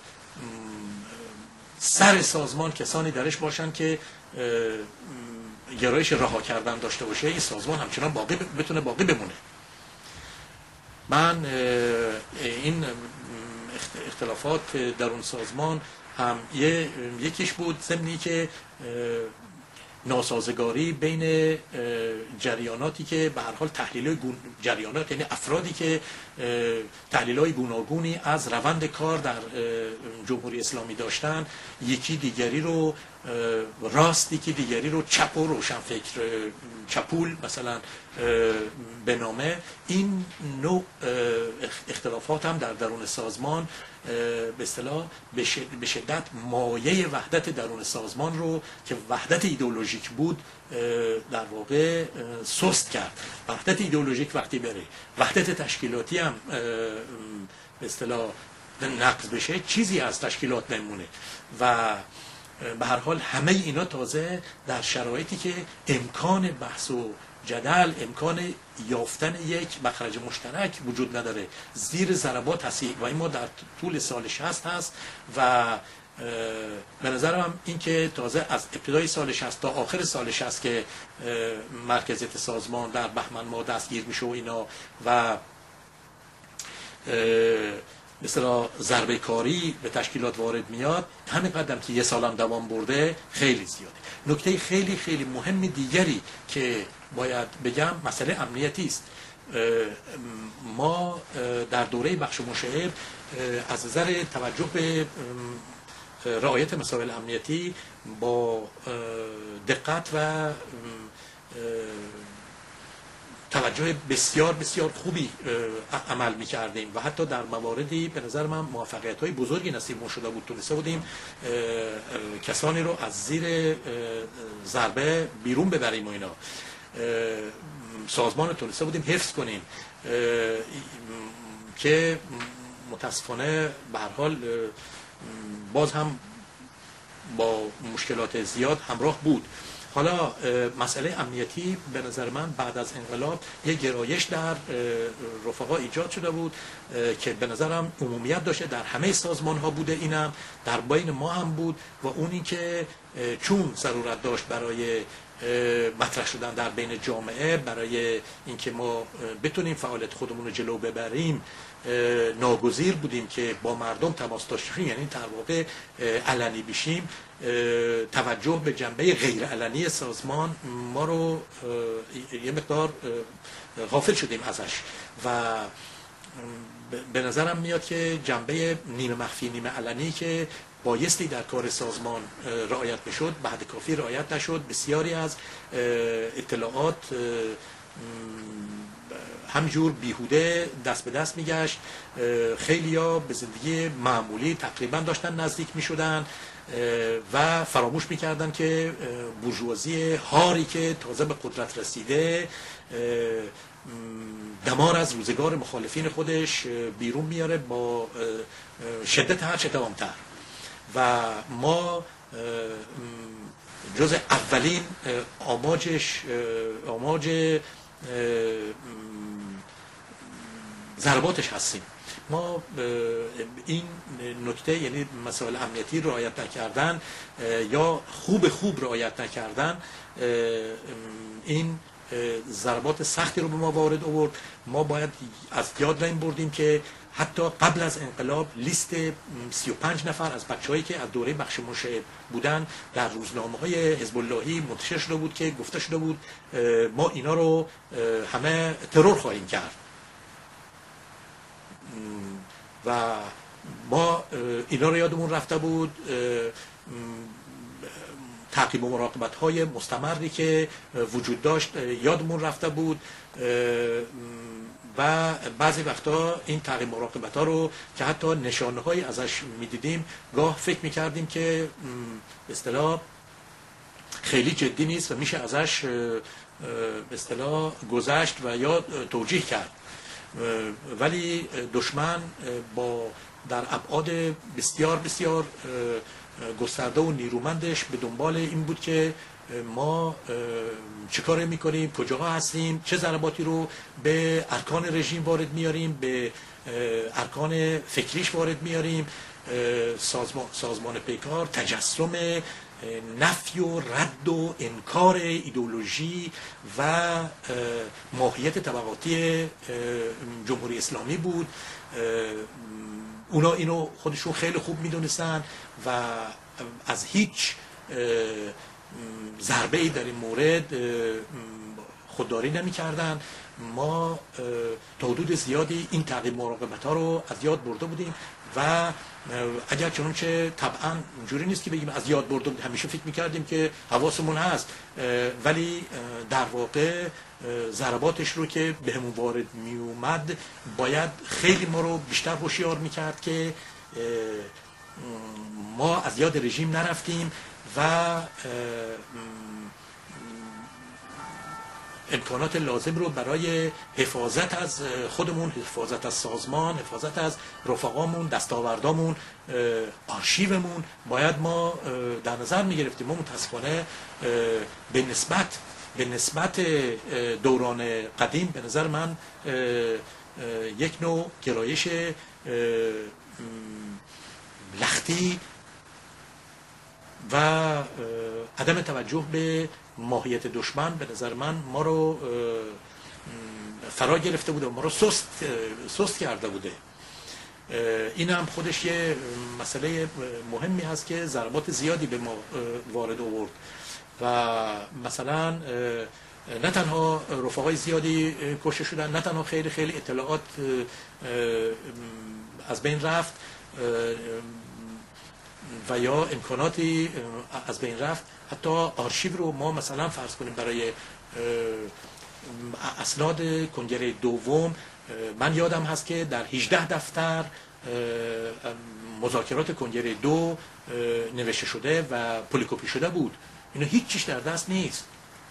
سر سازمان کسانی درش باشن که گرایش رها کردن داشته باشه، این سازمان همچنان باقی بتونه باقی بمونه. من این اختلافات در اون سازمان هم یه یکیش بود، ضمنی که ناسازگاری بین جریاناتی که به هر حال تحلیل جریانات، یعنی افرادی که تحلیل‌های گوناگونی از روند کار در جمهوری اسلامی داشتن، یکی دیگری رو راست، یکی دیگری رو چپ و روشنفکر چپول مثلا به نامه. این نوع اختلافات هم در درون سازمان به اصطلاح به شدت مایه وحدت درون سازمان رو که وحدت ایدئولوژیک بود در واقع سست کرد. وحدت ایدئولوژیک وقتی بره، وحدت تشکیلاتی هم به اصطلاح نقض بشه، چیزی از تشکیلات نمونه. و به هر حال همه اینا تازه در شرایطی که امکان بحث و جدل، امکان یافتن یک مخرج مشترک وجود نداره، زیر ضربات هستی و این ما در طول سال شصت هست. و به نظرم این که تازه از ابتدای سال شصت تا آخر سال شصت که مرکزیت سازمان در بهمن ماه دستگیر میشه و اینا و مثلا ضربه کاری به تشکیلات وارد میاد، همین قدم که یه سالم دوام برده خیلی زیاده. نکته خیلی خیلی مهم دیگری که باید بگم مسئله امنیتی است. ما در دوره بخش مشاهد از نظر توجه به رعایت مسائل امنیتی با دقت و توجه بسیار بسیار خوبی عمل می‌کردیم و حتی در مواردی به نظر من موفقیت‌های بزرگی نصیب ما شده بود. تونسته بودیم کسانی رو از زیر ضربه بیرون ببریم و اینا. سازمان رو تونسته بودیم حفظ کنیم که متاسفانه به هر حال باز هم با مشکلات زیاد همراه بود. حالا مسئله امنیتی به نظر من بعد از انقلاب یک گرایش در رفقا ایجاد شده بود که به نظرم عمومیت داشته، در همه سازمان ها بوده، اینم در بین ما هم بود و اونی که چون ضرورت داشت برای مطرح شدن در بین جامعه، برای اینکه ما بتونیم فعالیت خودمون رو جلو ببریم، ناگزیر بودیم که با مردم تماس داشته، یعنی در واقع علنی بشیم. توجه به جنبه غیر علنی سازمان ما رو یه مقدار غافل شدیم ازش و به نظرم میاد که جنبه نیمه مخفی نیمه علنی که بایستی در کار سازمان رعایت بشد، بعد کافی رعایت نشد. بسیاری از اطلاعات همجور بیهوده دست به دست میگشت، خیلیا به زندگی معمولی تقریبا داشتن نزدیک میشدن و فراموش میکردن که بورژوازی هاری که تازه به قدرت رسیده دمار از روزگار مخالفین خودش بیرون میاره با شدت هرچه دوامتر و ما جز اولین آماجش آماج ضرباتش هستیم. ما این نکته، یعنی مسائل امنیتی رعایت نکردن یا خوب خوب رعایت نکردن، این ضربات سختی رو به ما وارد آورد. ما باید از یاد این بردیم که حتی قبل از انقلاب لیست سی و پنج نفر از بچه‌هایی که از دوره بخش مشاهد بودن در روزنامه‌های حزب اللهی منتشر شده بود که گفته شده بود ما اینا رو همه ترور خواهیم کرد و ما اینا رو یادمون رفته بود. تعقیب و مراقبت های مستمری که وجود داشت یادمون رفته بود و بعضی وقتا این تعقیب مراقبت ها رو که حتی نشانه های ازش میدیدیم گاه فکر میکردیم که به اصطلاح خیلی جدی نیست و میشه ازش به اصطلاح گذشت و یا توجیه کرد، ولی دشمن با در ابعاد بسیار بسیار گسترده و نیرومندش به دنبال این بود که ما چه کار میکنیم، کجاها هستیم، چه ضرباتی رو به ارکان رژیم وارد میاریم، به ارکان فکریش وارد میاریم. سازمان, سازمان پیکار تجسم نفی و رد و انکار ایدئولوژی و ماهیت طبقاتی جمهوری اسلامی بود. اونا اینو خودشون خیلی خوب میدونستن و از هیچ ضربه ای در این مورد خودداری نمی کردن. ما تا حدود زیادی این تعقیب مراقبت ها رو از یاد برده بودیم و اگر چنانچه طبعا جوری نیست که بگیم از یاد برده بودیم، همیشه فکر میکردیم که حواسمون هست، ولی در واقع ضرباتش رو که به همون وارد می اومد باید خیلی ما رو بیشتر هوشیار میکرد که ما از یاد رژیم نرفتیم و امکانات لازم رو برای حفاظت از خودمون، حفاظت از سازمان، حفاظت از رفقامون، دستاوردامون، آرشیومون باید ما در نظر می گرفتیم. ما متاسفانه به نسبت به نسبت دوران قدیم به نظر من یک نوع گرایش لختی و عدم توجه به ماهیت دشمن به نظر من ما رو فرا گرفته بوده و ما رو سست سست کرده بوده. این هم خودش یه مسئله مهمی هست که ضربات زیادی به ما وارد آورد و مثلا نه تنها رفقای زیادی کشته شدن، نه تنها خیلی خیلی اطلاعات از بین رفت و یا امکاناتی از بین رفت. حتی آرشیو رو ما مثلا فرض کنیم برای اسناد کنگره دوم، من یادم هست که در هجده دفتر مذاکرات کنگره دو نوشته شده و پلیکوپی شده بود. اینا هیچ چیز در دست نیست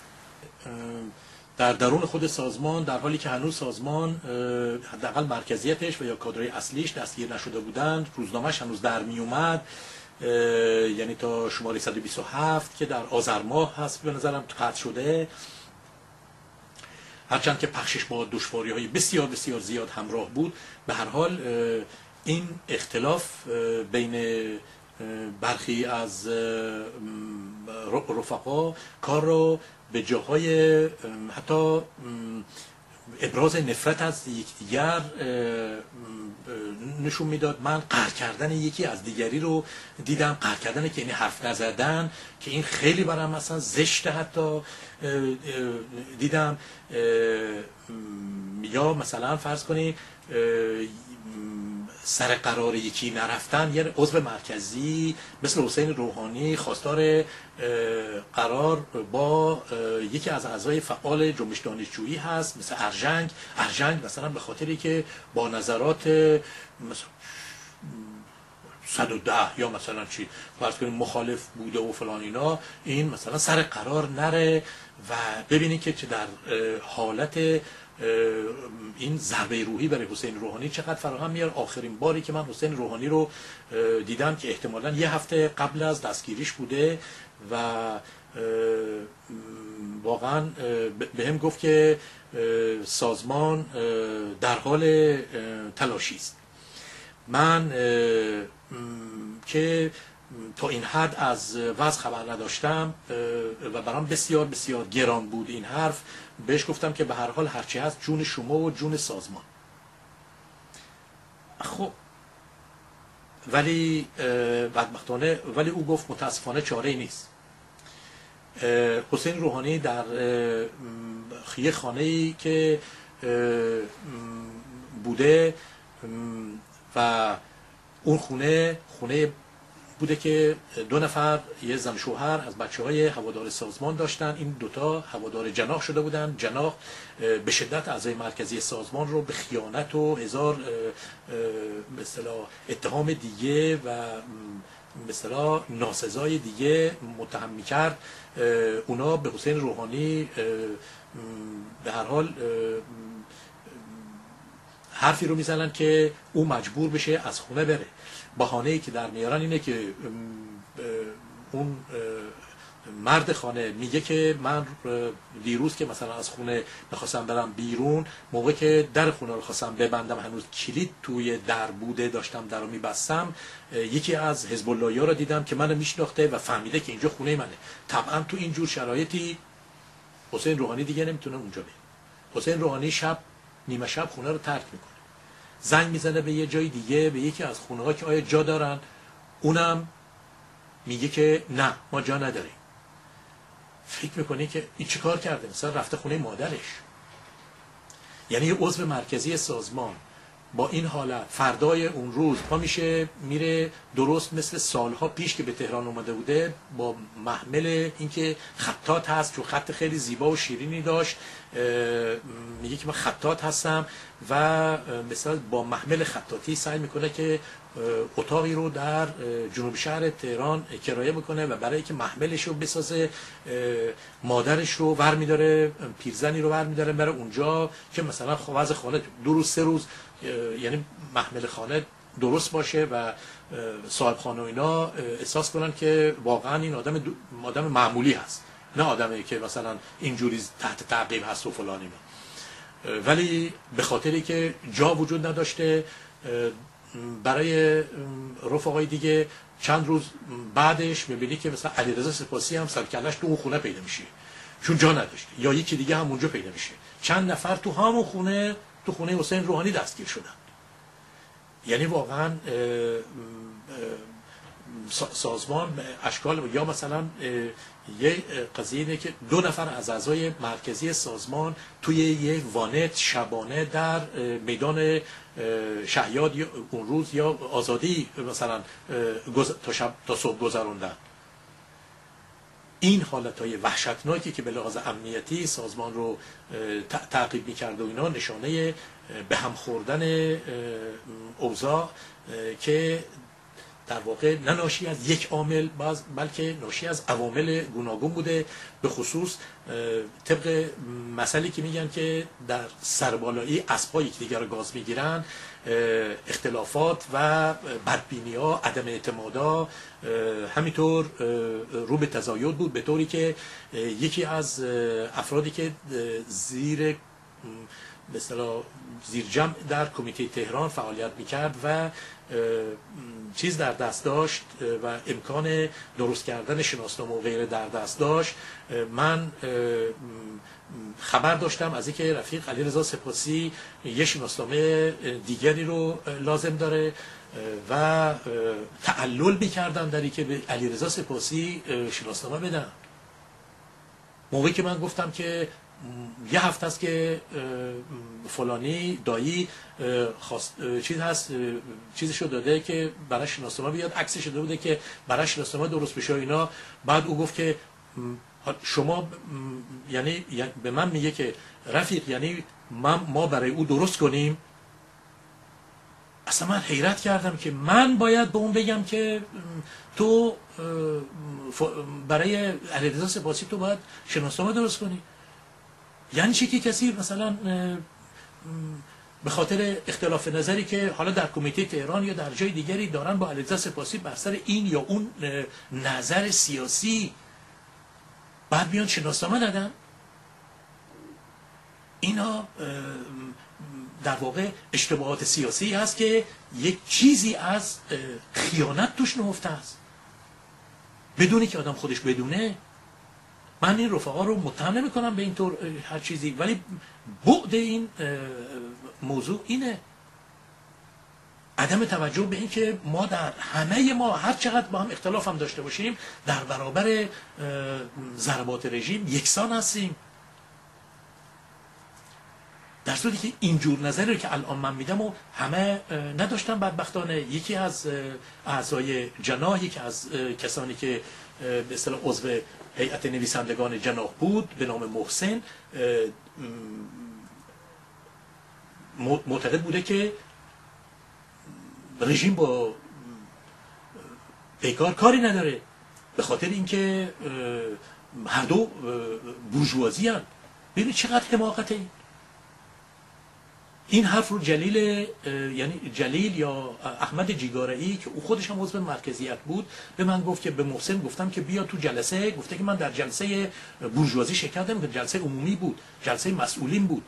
در درون خود سازمان، در حالی که هنوز سازمان حداقل مرکزیتش و یا کادرهای اصلیش دستگیر نشده بودند. روزنامه‌اش هنوز در می اومد، یعنی تا شماره صد و بیست و هفت که در آذر ماه هست به نظرم قطع شده، هرچند که پخشش با دشواری‌های بسیار بسیار زیاد همراه بود. به هر حال این اختلاف بین برخی از رفقا کار رو به جاهای حتی ابراز نفرت از یکدیگر نشون میداد. من قهر کردن یکی از دیگری رو دیدم، قهر کردن که یعنی حرف نزدن، که این خیلی برام مثلا زشته. حتی دیدم یا مثلا فرض کنی سر قرار یکی نرفتن، یه عضو مرکزی مثل حسین روحانی خواستار قرار با یکی از اعضای فعال جنبش دانشجویی هست مثل ارژنگ ارژنگ مثلا به خاطری که با نظرات مثلا صد و ده یا مثلا چی فرض کنیم مخالف بوده و فلان اینا، این مثلا سر قرار نره و ببینید که چه در حالت این ضربه روحی برای حسین روحانی چقدر فراهم میاره. آخرین باری که من حسین روحانی رو دیدم که احتمالاً یه هفته قبل از دستگیریش بوده و واقعا به هم گفت که سازمان در حال تلاشی است. من که تا این حد از وضع خبر نداشتم و برام بسیار بسیار گران بود این حرف، بهش گفتم که به هر حال هرچی هست جون شما و جون سازمان. خب ولی بدبختانه ولی او گفت متاسفانه چاره ای نیست. حسین روحانی در یه خانه‌ای که بوده و اون خونه خونه بوده که دو نفر یه زن شوهر از بچه‌های هوادار سازمان داشتن. این دوتا هوادار جناح شده بودن. جناح به شدت اعضای مرکزی سازمان رو به خیانت و هزار به اصطلاح اتهام دیگه و به اصطلاح ناسزای دیگه متهم می‌کرد. اونا به حسین روحانی به هر حال حرفی رو میزنن که او مجبور بشه از خونه بره. بهانه‌ای که در میارن اینه که اون مرد خانه میگه که من دیروز که مثلا از خونه میخواستم برم بیرون، موقع که در خونه رو خواستم ببندم هنوز کلید توی در بوده، داشتم در رو میبستم، یکی از حزب الله‌ها رو دیدم که منو میشناخته و فهمیده که اینجا خونه منه. طبعا تو این جور شرایطی حسین روحانی دیگه نمیتونه اونجا بره. حسین روحانی شب نیمه شب خونه رو ترک میکنه، زنگ میزنه به یه جای دیگه، به یکی از خونه ها که آیا جا دارن. اونم میگه که نه ما جا نداریم. فکر میکنه که این چه کار کرده؟ مثلا رفته خونه مادرش. یعنی یه عضو مرکزی سازمان با این حالت فردای اون روز پا میشه میره درست مثل سالها پیش که به تهران اومده بوده، با محمل اینکه خطاط هست، چون خط خیلی زیبا و شیرینی داشت، میگه که من خطاط هستم و مثلا با محمل خطاطی سعی میکنه که اتاقی رو در جنوب شهر تهران کرایه بکنه و برای که محملش رو بسازه مادرش رو ور میداره، پیرزنی رو ور میداره بره اونجا که مثلا وضع خانه دو روز سه روز یعنی محمل خانه درست باشه و صاحب خانه و اینا احساس کنن که واقعا این آدم آدم معمولی هست، نه آدمی که مثلا اینجوری تحت تعقیب هست و فلان اینا. ولی به خاطری که جا وجود نداشته برای رفقای دیگه، چند روز بعدش میبینی که مثلا علیرضا سپاسی هم سرکلش تو اون خونه پیدا میشه چون جا نداشته، یا یکی دیگه هم اونجا پیدا میشه. چند نفر تو همون خونه، تو خونه حسین روحانی دستگیر شدن. یعنی واقعا سازمان اشکال، یا مثلا یه قضیه اینه که دو نفر از اعضای مرکزی سازمان توی یه وانت شبانه در میدان شهیاد اون روز یا آزادی مثلا تا شب تا صبح گذروندن. این حالتهای وحشتناکی که به لحاظ امنیتی سازمان رو تعقیب می‌کرد و اینا نشانه به هم خوردن اوضاع که در واقع نه ناشی از یک عامل بلکه ناشی از عوامل گوناگون بوده، به خصوص طبق مسئله که میگن که در سربالایی اسب‌ها یکدیگر رو گاز میگیرن، اختلافات و بدبینی‌ها، عدم اعتمادا همینطور رو به تزاید بود، به طوری که یکی از افرادی که زیر به اصطلاح زیر جمع در کمیته تهران فعالیت میکرد و چیز در دست داشت و امکان درست کردن شناسنامه و غیره در دست داشت، من خبر داشتم از اینکه رفیق علیرضا سپاسی یه شناسنامه دیگری رو لازم داره و تعلل میکردن در اینکه به علیرضا سپاسی شناسنامه بدن. موقعی که من گفتم که یه هفته است که فلانی دایی خواست چیز هست، چیزشو داده که برای شناسنامه بیاد، عکسش داده بوده که برای شناسنامه درست بشه اینا، بعد او گفت که شما یعنی به من میگه که رفیق یعنی من ما برای او درست کنیم. اصلا من حیرت کردم که من باید به اون بگم که تو برای علیرضا سپاسی تو باید شناسنامه درست کنی. یعنی چی که کسی مثلا به خاطر اختلاف نظری که حالا در کمیته تهران یا در جای دیگری دارن با علیرضا سپاسی بر سر این یا اون نظر سیاسی بعد بیان شناسنامه ندن؟ اینا در واقع اشتباهات سیاسی هست که یک چیزی از خیانت توش نهفته است بدونی که آدم خودش بدونه. من این رفقا رو متهم نمی کنم به این طور هر چیزی، ولی بعد این موضوع اینه، عدم توجه به این که ما در همه ما هر چقدر با هم اختلاف هم داشته باشیم در برابر ضربات رژیم یکسان هستیم. در صورتی که اینجور نظری که الان من میدم و همه نداشتن بدبختانه. یکی از اعضای جناح، یکی از کسانی که به اصطلاح عضو هیئت نویسندگان جناح بود به نام محسن، معتقد بوده که رژیم با پیکار کاری نداره، به خاطر اینکه هر دو بورژوازی هستند. ببینید چقدر حماقته این. این حرف رو جلیل، یعنی جلیل یا احمد جیگارعی که او خودش هم عضو مرکزیت بود به من گفت که به محسن گفتم که بیا تو جلسه، گفته که من در جلسه بورژوازی شرکت نمی‌کنم، جلسه عمومی بود، جلسه مسئولین بود،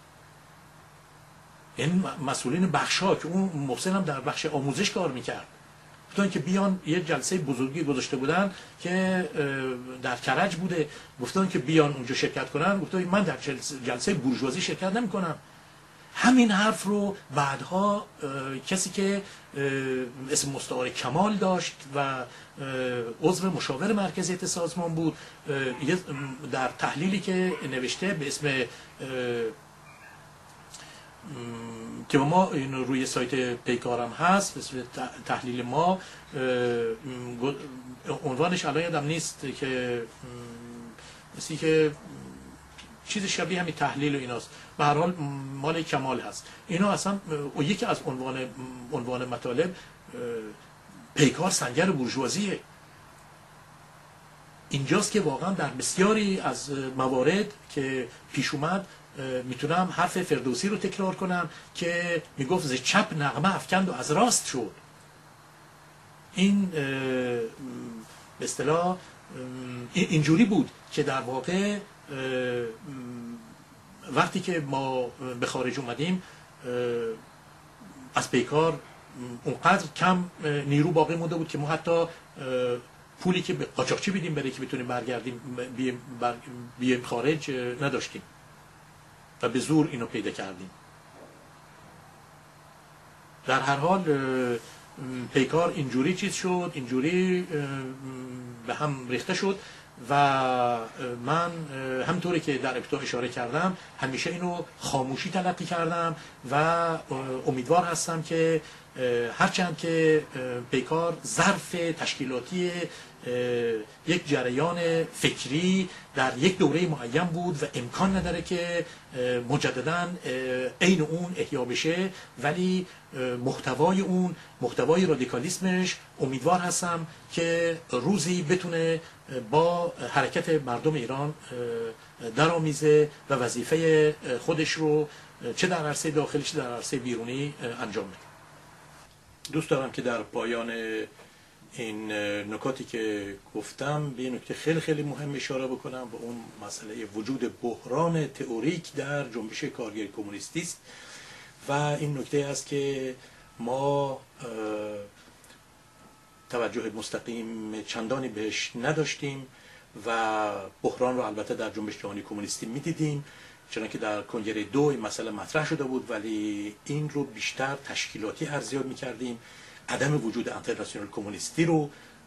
این مسئولین بخشا که اون محسن هم در بخش آموزش کار میکرد، گفتن که بیان یه جلسه بزرگی گذاشته بودن که در کرج بوده، گفتن که بیان اونجا شرکت کنن، گفتن من در جلسه بورژوازی شرکت نمیکنم. همین حرف رو بعدها کسی که اسم مستعار کمال داشت و عضو مشاور مرکزیت سازمان بود در تحلیلی که نوشته به اسم که ما این روی سایت پیکارم هست، اسم تحلیل ما، عنوانش الان یادم نیست که مثل که چیز شبیه همین تحلیل و ایناست، به هر حال مال کمال هست. اینا اصلا و یکی از عنوان عنوان مطالب پیکار سنگر بورژوازیه. اینجاست که واقعا در بسیاری از موارد که پیش اومد میتونم حرف فردوسی رو تکرار کنم که میگفت ز چپ نغمه افکند و از راست شد. این به اصطلاح اینجوری بود که در واقع وقتی که ما به خارج اومدیم از پیکار اونقدر کم نیرو باقی مونده بود که ما حتی پولی که به قاچاقچی بدیم برای که بتونیم برگردیم بیایم خارج نداشتیم و به زور اینو پیدا کردیم. در هر حال پیکار اینجوری چیز شد، اینجوری به هم ریخته شد و من همطوری که در ابتدا اشاره کردم همیشه اینو خاموشی تلقی کردم و امیدوار هستم که هرچند که پیکار ظرف تشکیلاتی یک جریان فکری در یک دوره معین بود و امکان نداره که مجدداً عین اون احیا بشه، ولی محتوای اون، محتوای رادیکالیسمش امیدوار هستم که روزی بتونه با حرکت مردم ایران درآمیزه و وظیفه خودش رو چه در عرصه داخلی چه در عرصه بیرونی انجام بده. دوست دارم که در پایان این نکاتی که گفتم به این نکته خیلی خیلی مهم اشاره بکنم، به اون مسئله وجود بحران تئوریک در جنبش کارگری کمونیستی است و این نکته است که ما توجه مستقیم چندانی بهش نداشتیم و بحران رو البته در جنبش جهانی کمونیستی میدیدیم، چنانکه در کنگره دو این مسئله مطرح شده بود، ولی این رو بیشتر تشکیلاتی ارزیابی میکردیم. عدم وجود انترناسیونال کمونیستی رو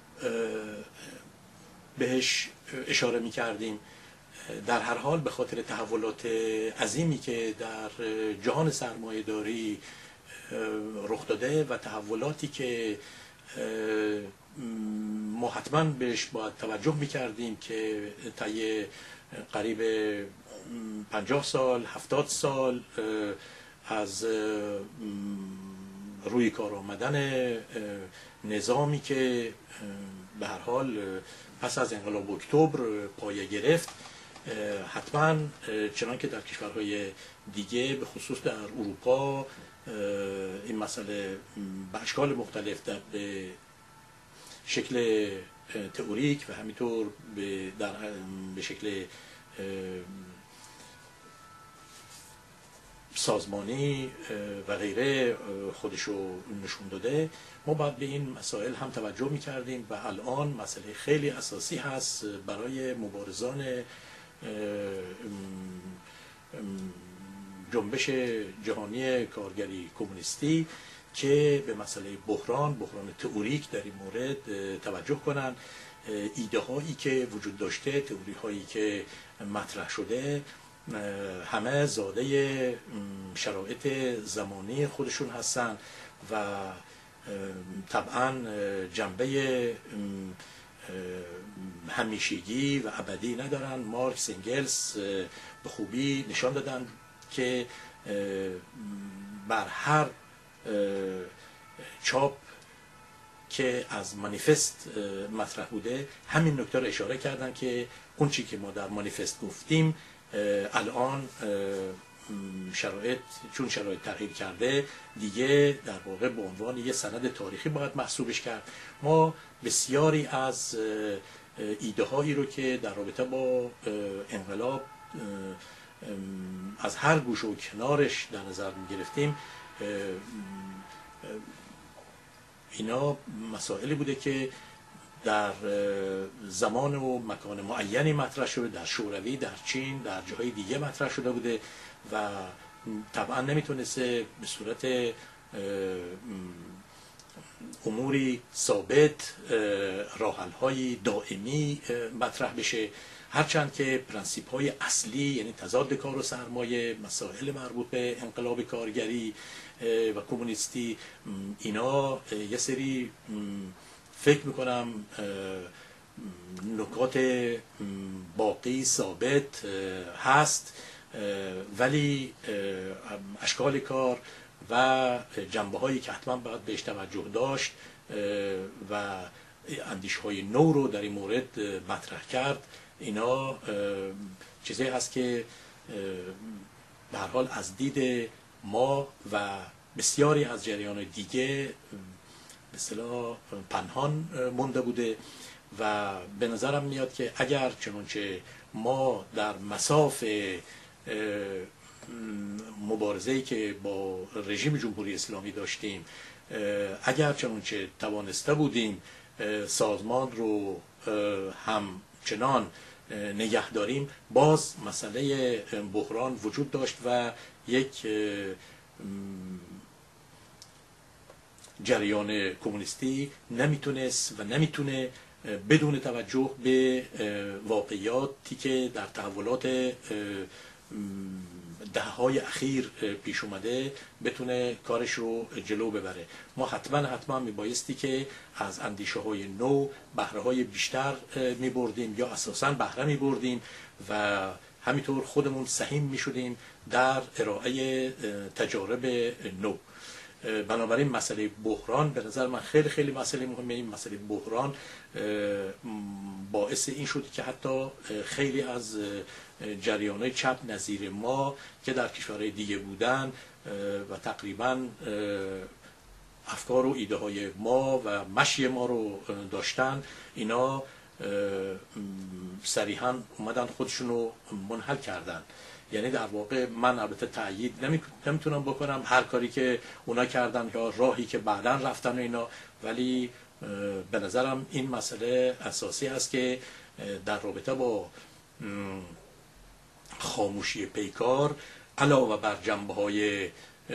بهش اشاره میکردیم. در هر حال به خاطر تحولات عظیمی که در جهان سرمایه‌داری رخ داده و تحولاتی که ما حتما بهش باید توجه میکردیم که طی قریب پنجاه سال، هفتاد سال از روی کار آمدن نظامی که به هر حال پس از انقلاب اکتبر پایه گرفت، حتما چنان که در کشورهای دیگه به خصوص در اروپا این مسئله به اشکال مختلف در به شکل تئوریک و همینطور به, در به شکل سازمانی و غیره خودشو نشون داده. ما باید به این مسائل هم توجه می‌کردیم و الان مسئله خیلی اساسی هست برای مبارزان جنبش جهانی کارگری کمونیستی که به مسئله بحران بحران تئوریک در این مورد توجه کنن. ایده هایی که وجود داشته، تئوری هایی که مطرح شده همه زاده شرایط زمانی خودشون هستن و طبعا جنبه همیشگی و ابدی ندارن. مارکس، انگلس به خوبی نشان دادن که بر هر چاپ که از مانیفست مطرح بوده همین نکته رو اشاره کردن که اون چی که ما در مانیفست گفتیم الان شرایط چون شرایط تغییر کرده دیگه در واقع به عنوان یه سند تاریخی باید محسوبش کرد. ما بسیاری از ایده هایی رو که در رابطه با انقلاب از هر گوشه و کنارش در نظر می گرفتیم، اینا مسائلی بوده که در زمان و مکان معینی مطرح شده، در شوروی، در چین، در جاهای دیگه مطرح شده بوده و طبعا نمیتونسته به صورت اموری ثابت راه‌حل‌های دائمی مطرح بشه، هرچند که پرنسیپ های اصلی یعنی تضاد کار و سرمایه، مسائل مربوط به انقلاب کارگری و کمونیستی، اینا یه سری فکر میکنم نکات باقی ثابت هست، ولی اشکال کار و جنبه هایی که حتما باید بهش توجه داشت و اندیشه های نو رو در این مورد مطرح کرد، اینا چیزی هست که به هر حال از دید ما و بسیاری از جریان دیگه به اصطلاح پنهان مونده بوده و به نظرم میاد که اگر چنانچه ما در مساف مبارزه‌ای که با رژیم جمهوری اسلامی داشتیم، اگر چنانچه توانسته بودیم سازمان رو همچنان نگه داریم، باز مسئله بحران وجود داشت و یک جریان کمونیستی نمیتونست و نمیتونه بدون توجه به واقعیاتی که در تحولات دههای اخیر پیش اومده بتونه کارش رو جلو ببره. ما حتما حتما میبایستی که از اندیشه های نو بهره های بیشتر میبردیم یا اساساً بهره میبردیم و همینطور خودمون سهیم میشدیم در ارائه تجارب نو. بنابراین مسئله بحران به نظر من خیلی خیلی مسئله مهمه. این مسئله بحران باعث این شد که حتی خیلی از جریان‌های چپ نظیر ما که در کشورهای دیگه بودن و تقریباً افکار و ایده های ما و مشی ما رو داشتن، اینا صریحاً اومدن خودشون رو منحل کردن. یعنی در واقع من البته تأیید نمیتونم بکنم هر کاری که اونا کردن یا راهی که بعداً رفتن و اینا، ولی به نظرم این مسئله اساسی است که در رابطه با خاموشی پیکار علاوه بر جنبه‌های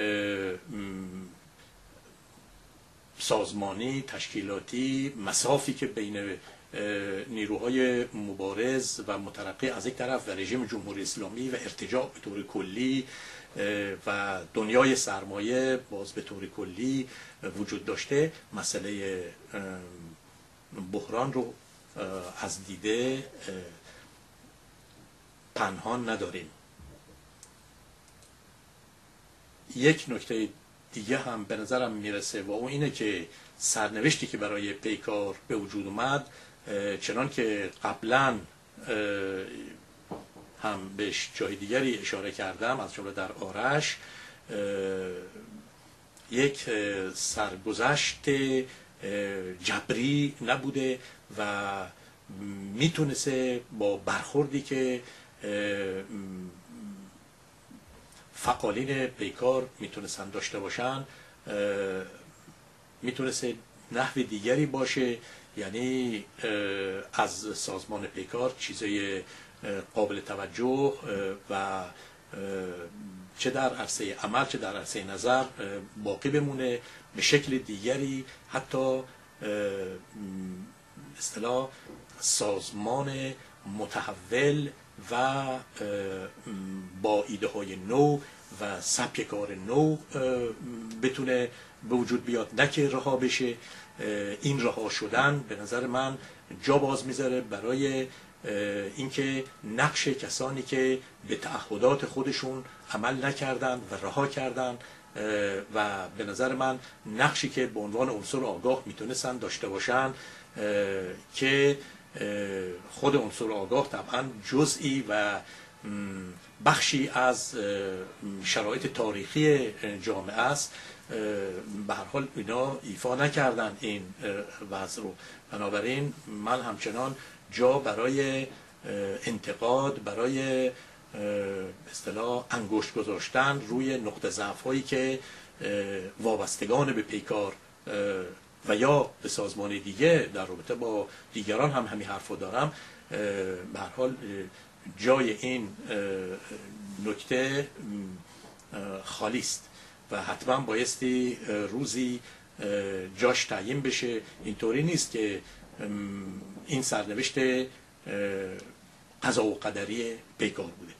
سازمانی، تشکیلاتی، مسافی که بین نیروهای مبارز و مترقی از یک طرف و رژیم جمهوری اسلامی و ارتجاع به طور کلی و دنیای سرمایه باز به طور کلی وجود داشته، مسئله بحران رو از دیده پنهان نداریم. یک نکته دیگه هم به نظرم میرسه و اون اینه که سرنوشتی که برای پیکار به وجود اومد، چنان که قبلا هم بهش جای دیگری اشاره کردم از جمله در آرش، یک سرگذشت جبری نبوده و میتونسته با برخوردی که فعالین پیکار میتونستن داشته باشن میتونسته نحو دیگری باشه. یعنی از سازمان پیکار چیزای قابل توجه و چه در عرصه عمل چه در عرصه نظر باقی بمونه، به شکل دیگری حتی اصطلاح سازمان متحول و با ایده های نو و سبک کار نو بتونه به وجود بیاد، نه که رها بشه. این رها شدن به نظر من جا باز میذاره برای اینکه نقش کسانی که به تعهدات خودشون عمل نکردن و رها کردن و به نظر من نقشی که به عنوان عنصر آگاه میتونستن داشته باشن، که خود عنصر آگاه طبعا جزئی و بخشی از شرایط تاریخی جامعه است، به هر حال اینا ایفا نکردن این وضع رو. بنابراین من همچنان جا برای انتقاد، برای به اصطلاح انگشت گذاشتن روی نقطه ضعف هایی که وابستگان به پیکار و یا به سازمان دیگه در رابطه با دیگران هم همین حرفو دارم، به هر حال جای این نکته خالی است و حتما بایستی روزی جاش تعیین بشه. اینطوری نیست که این سرنوشت قضا و قدری پیکار بوده.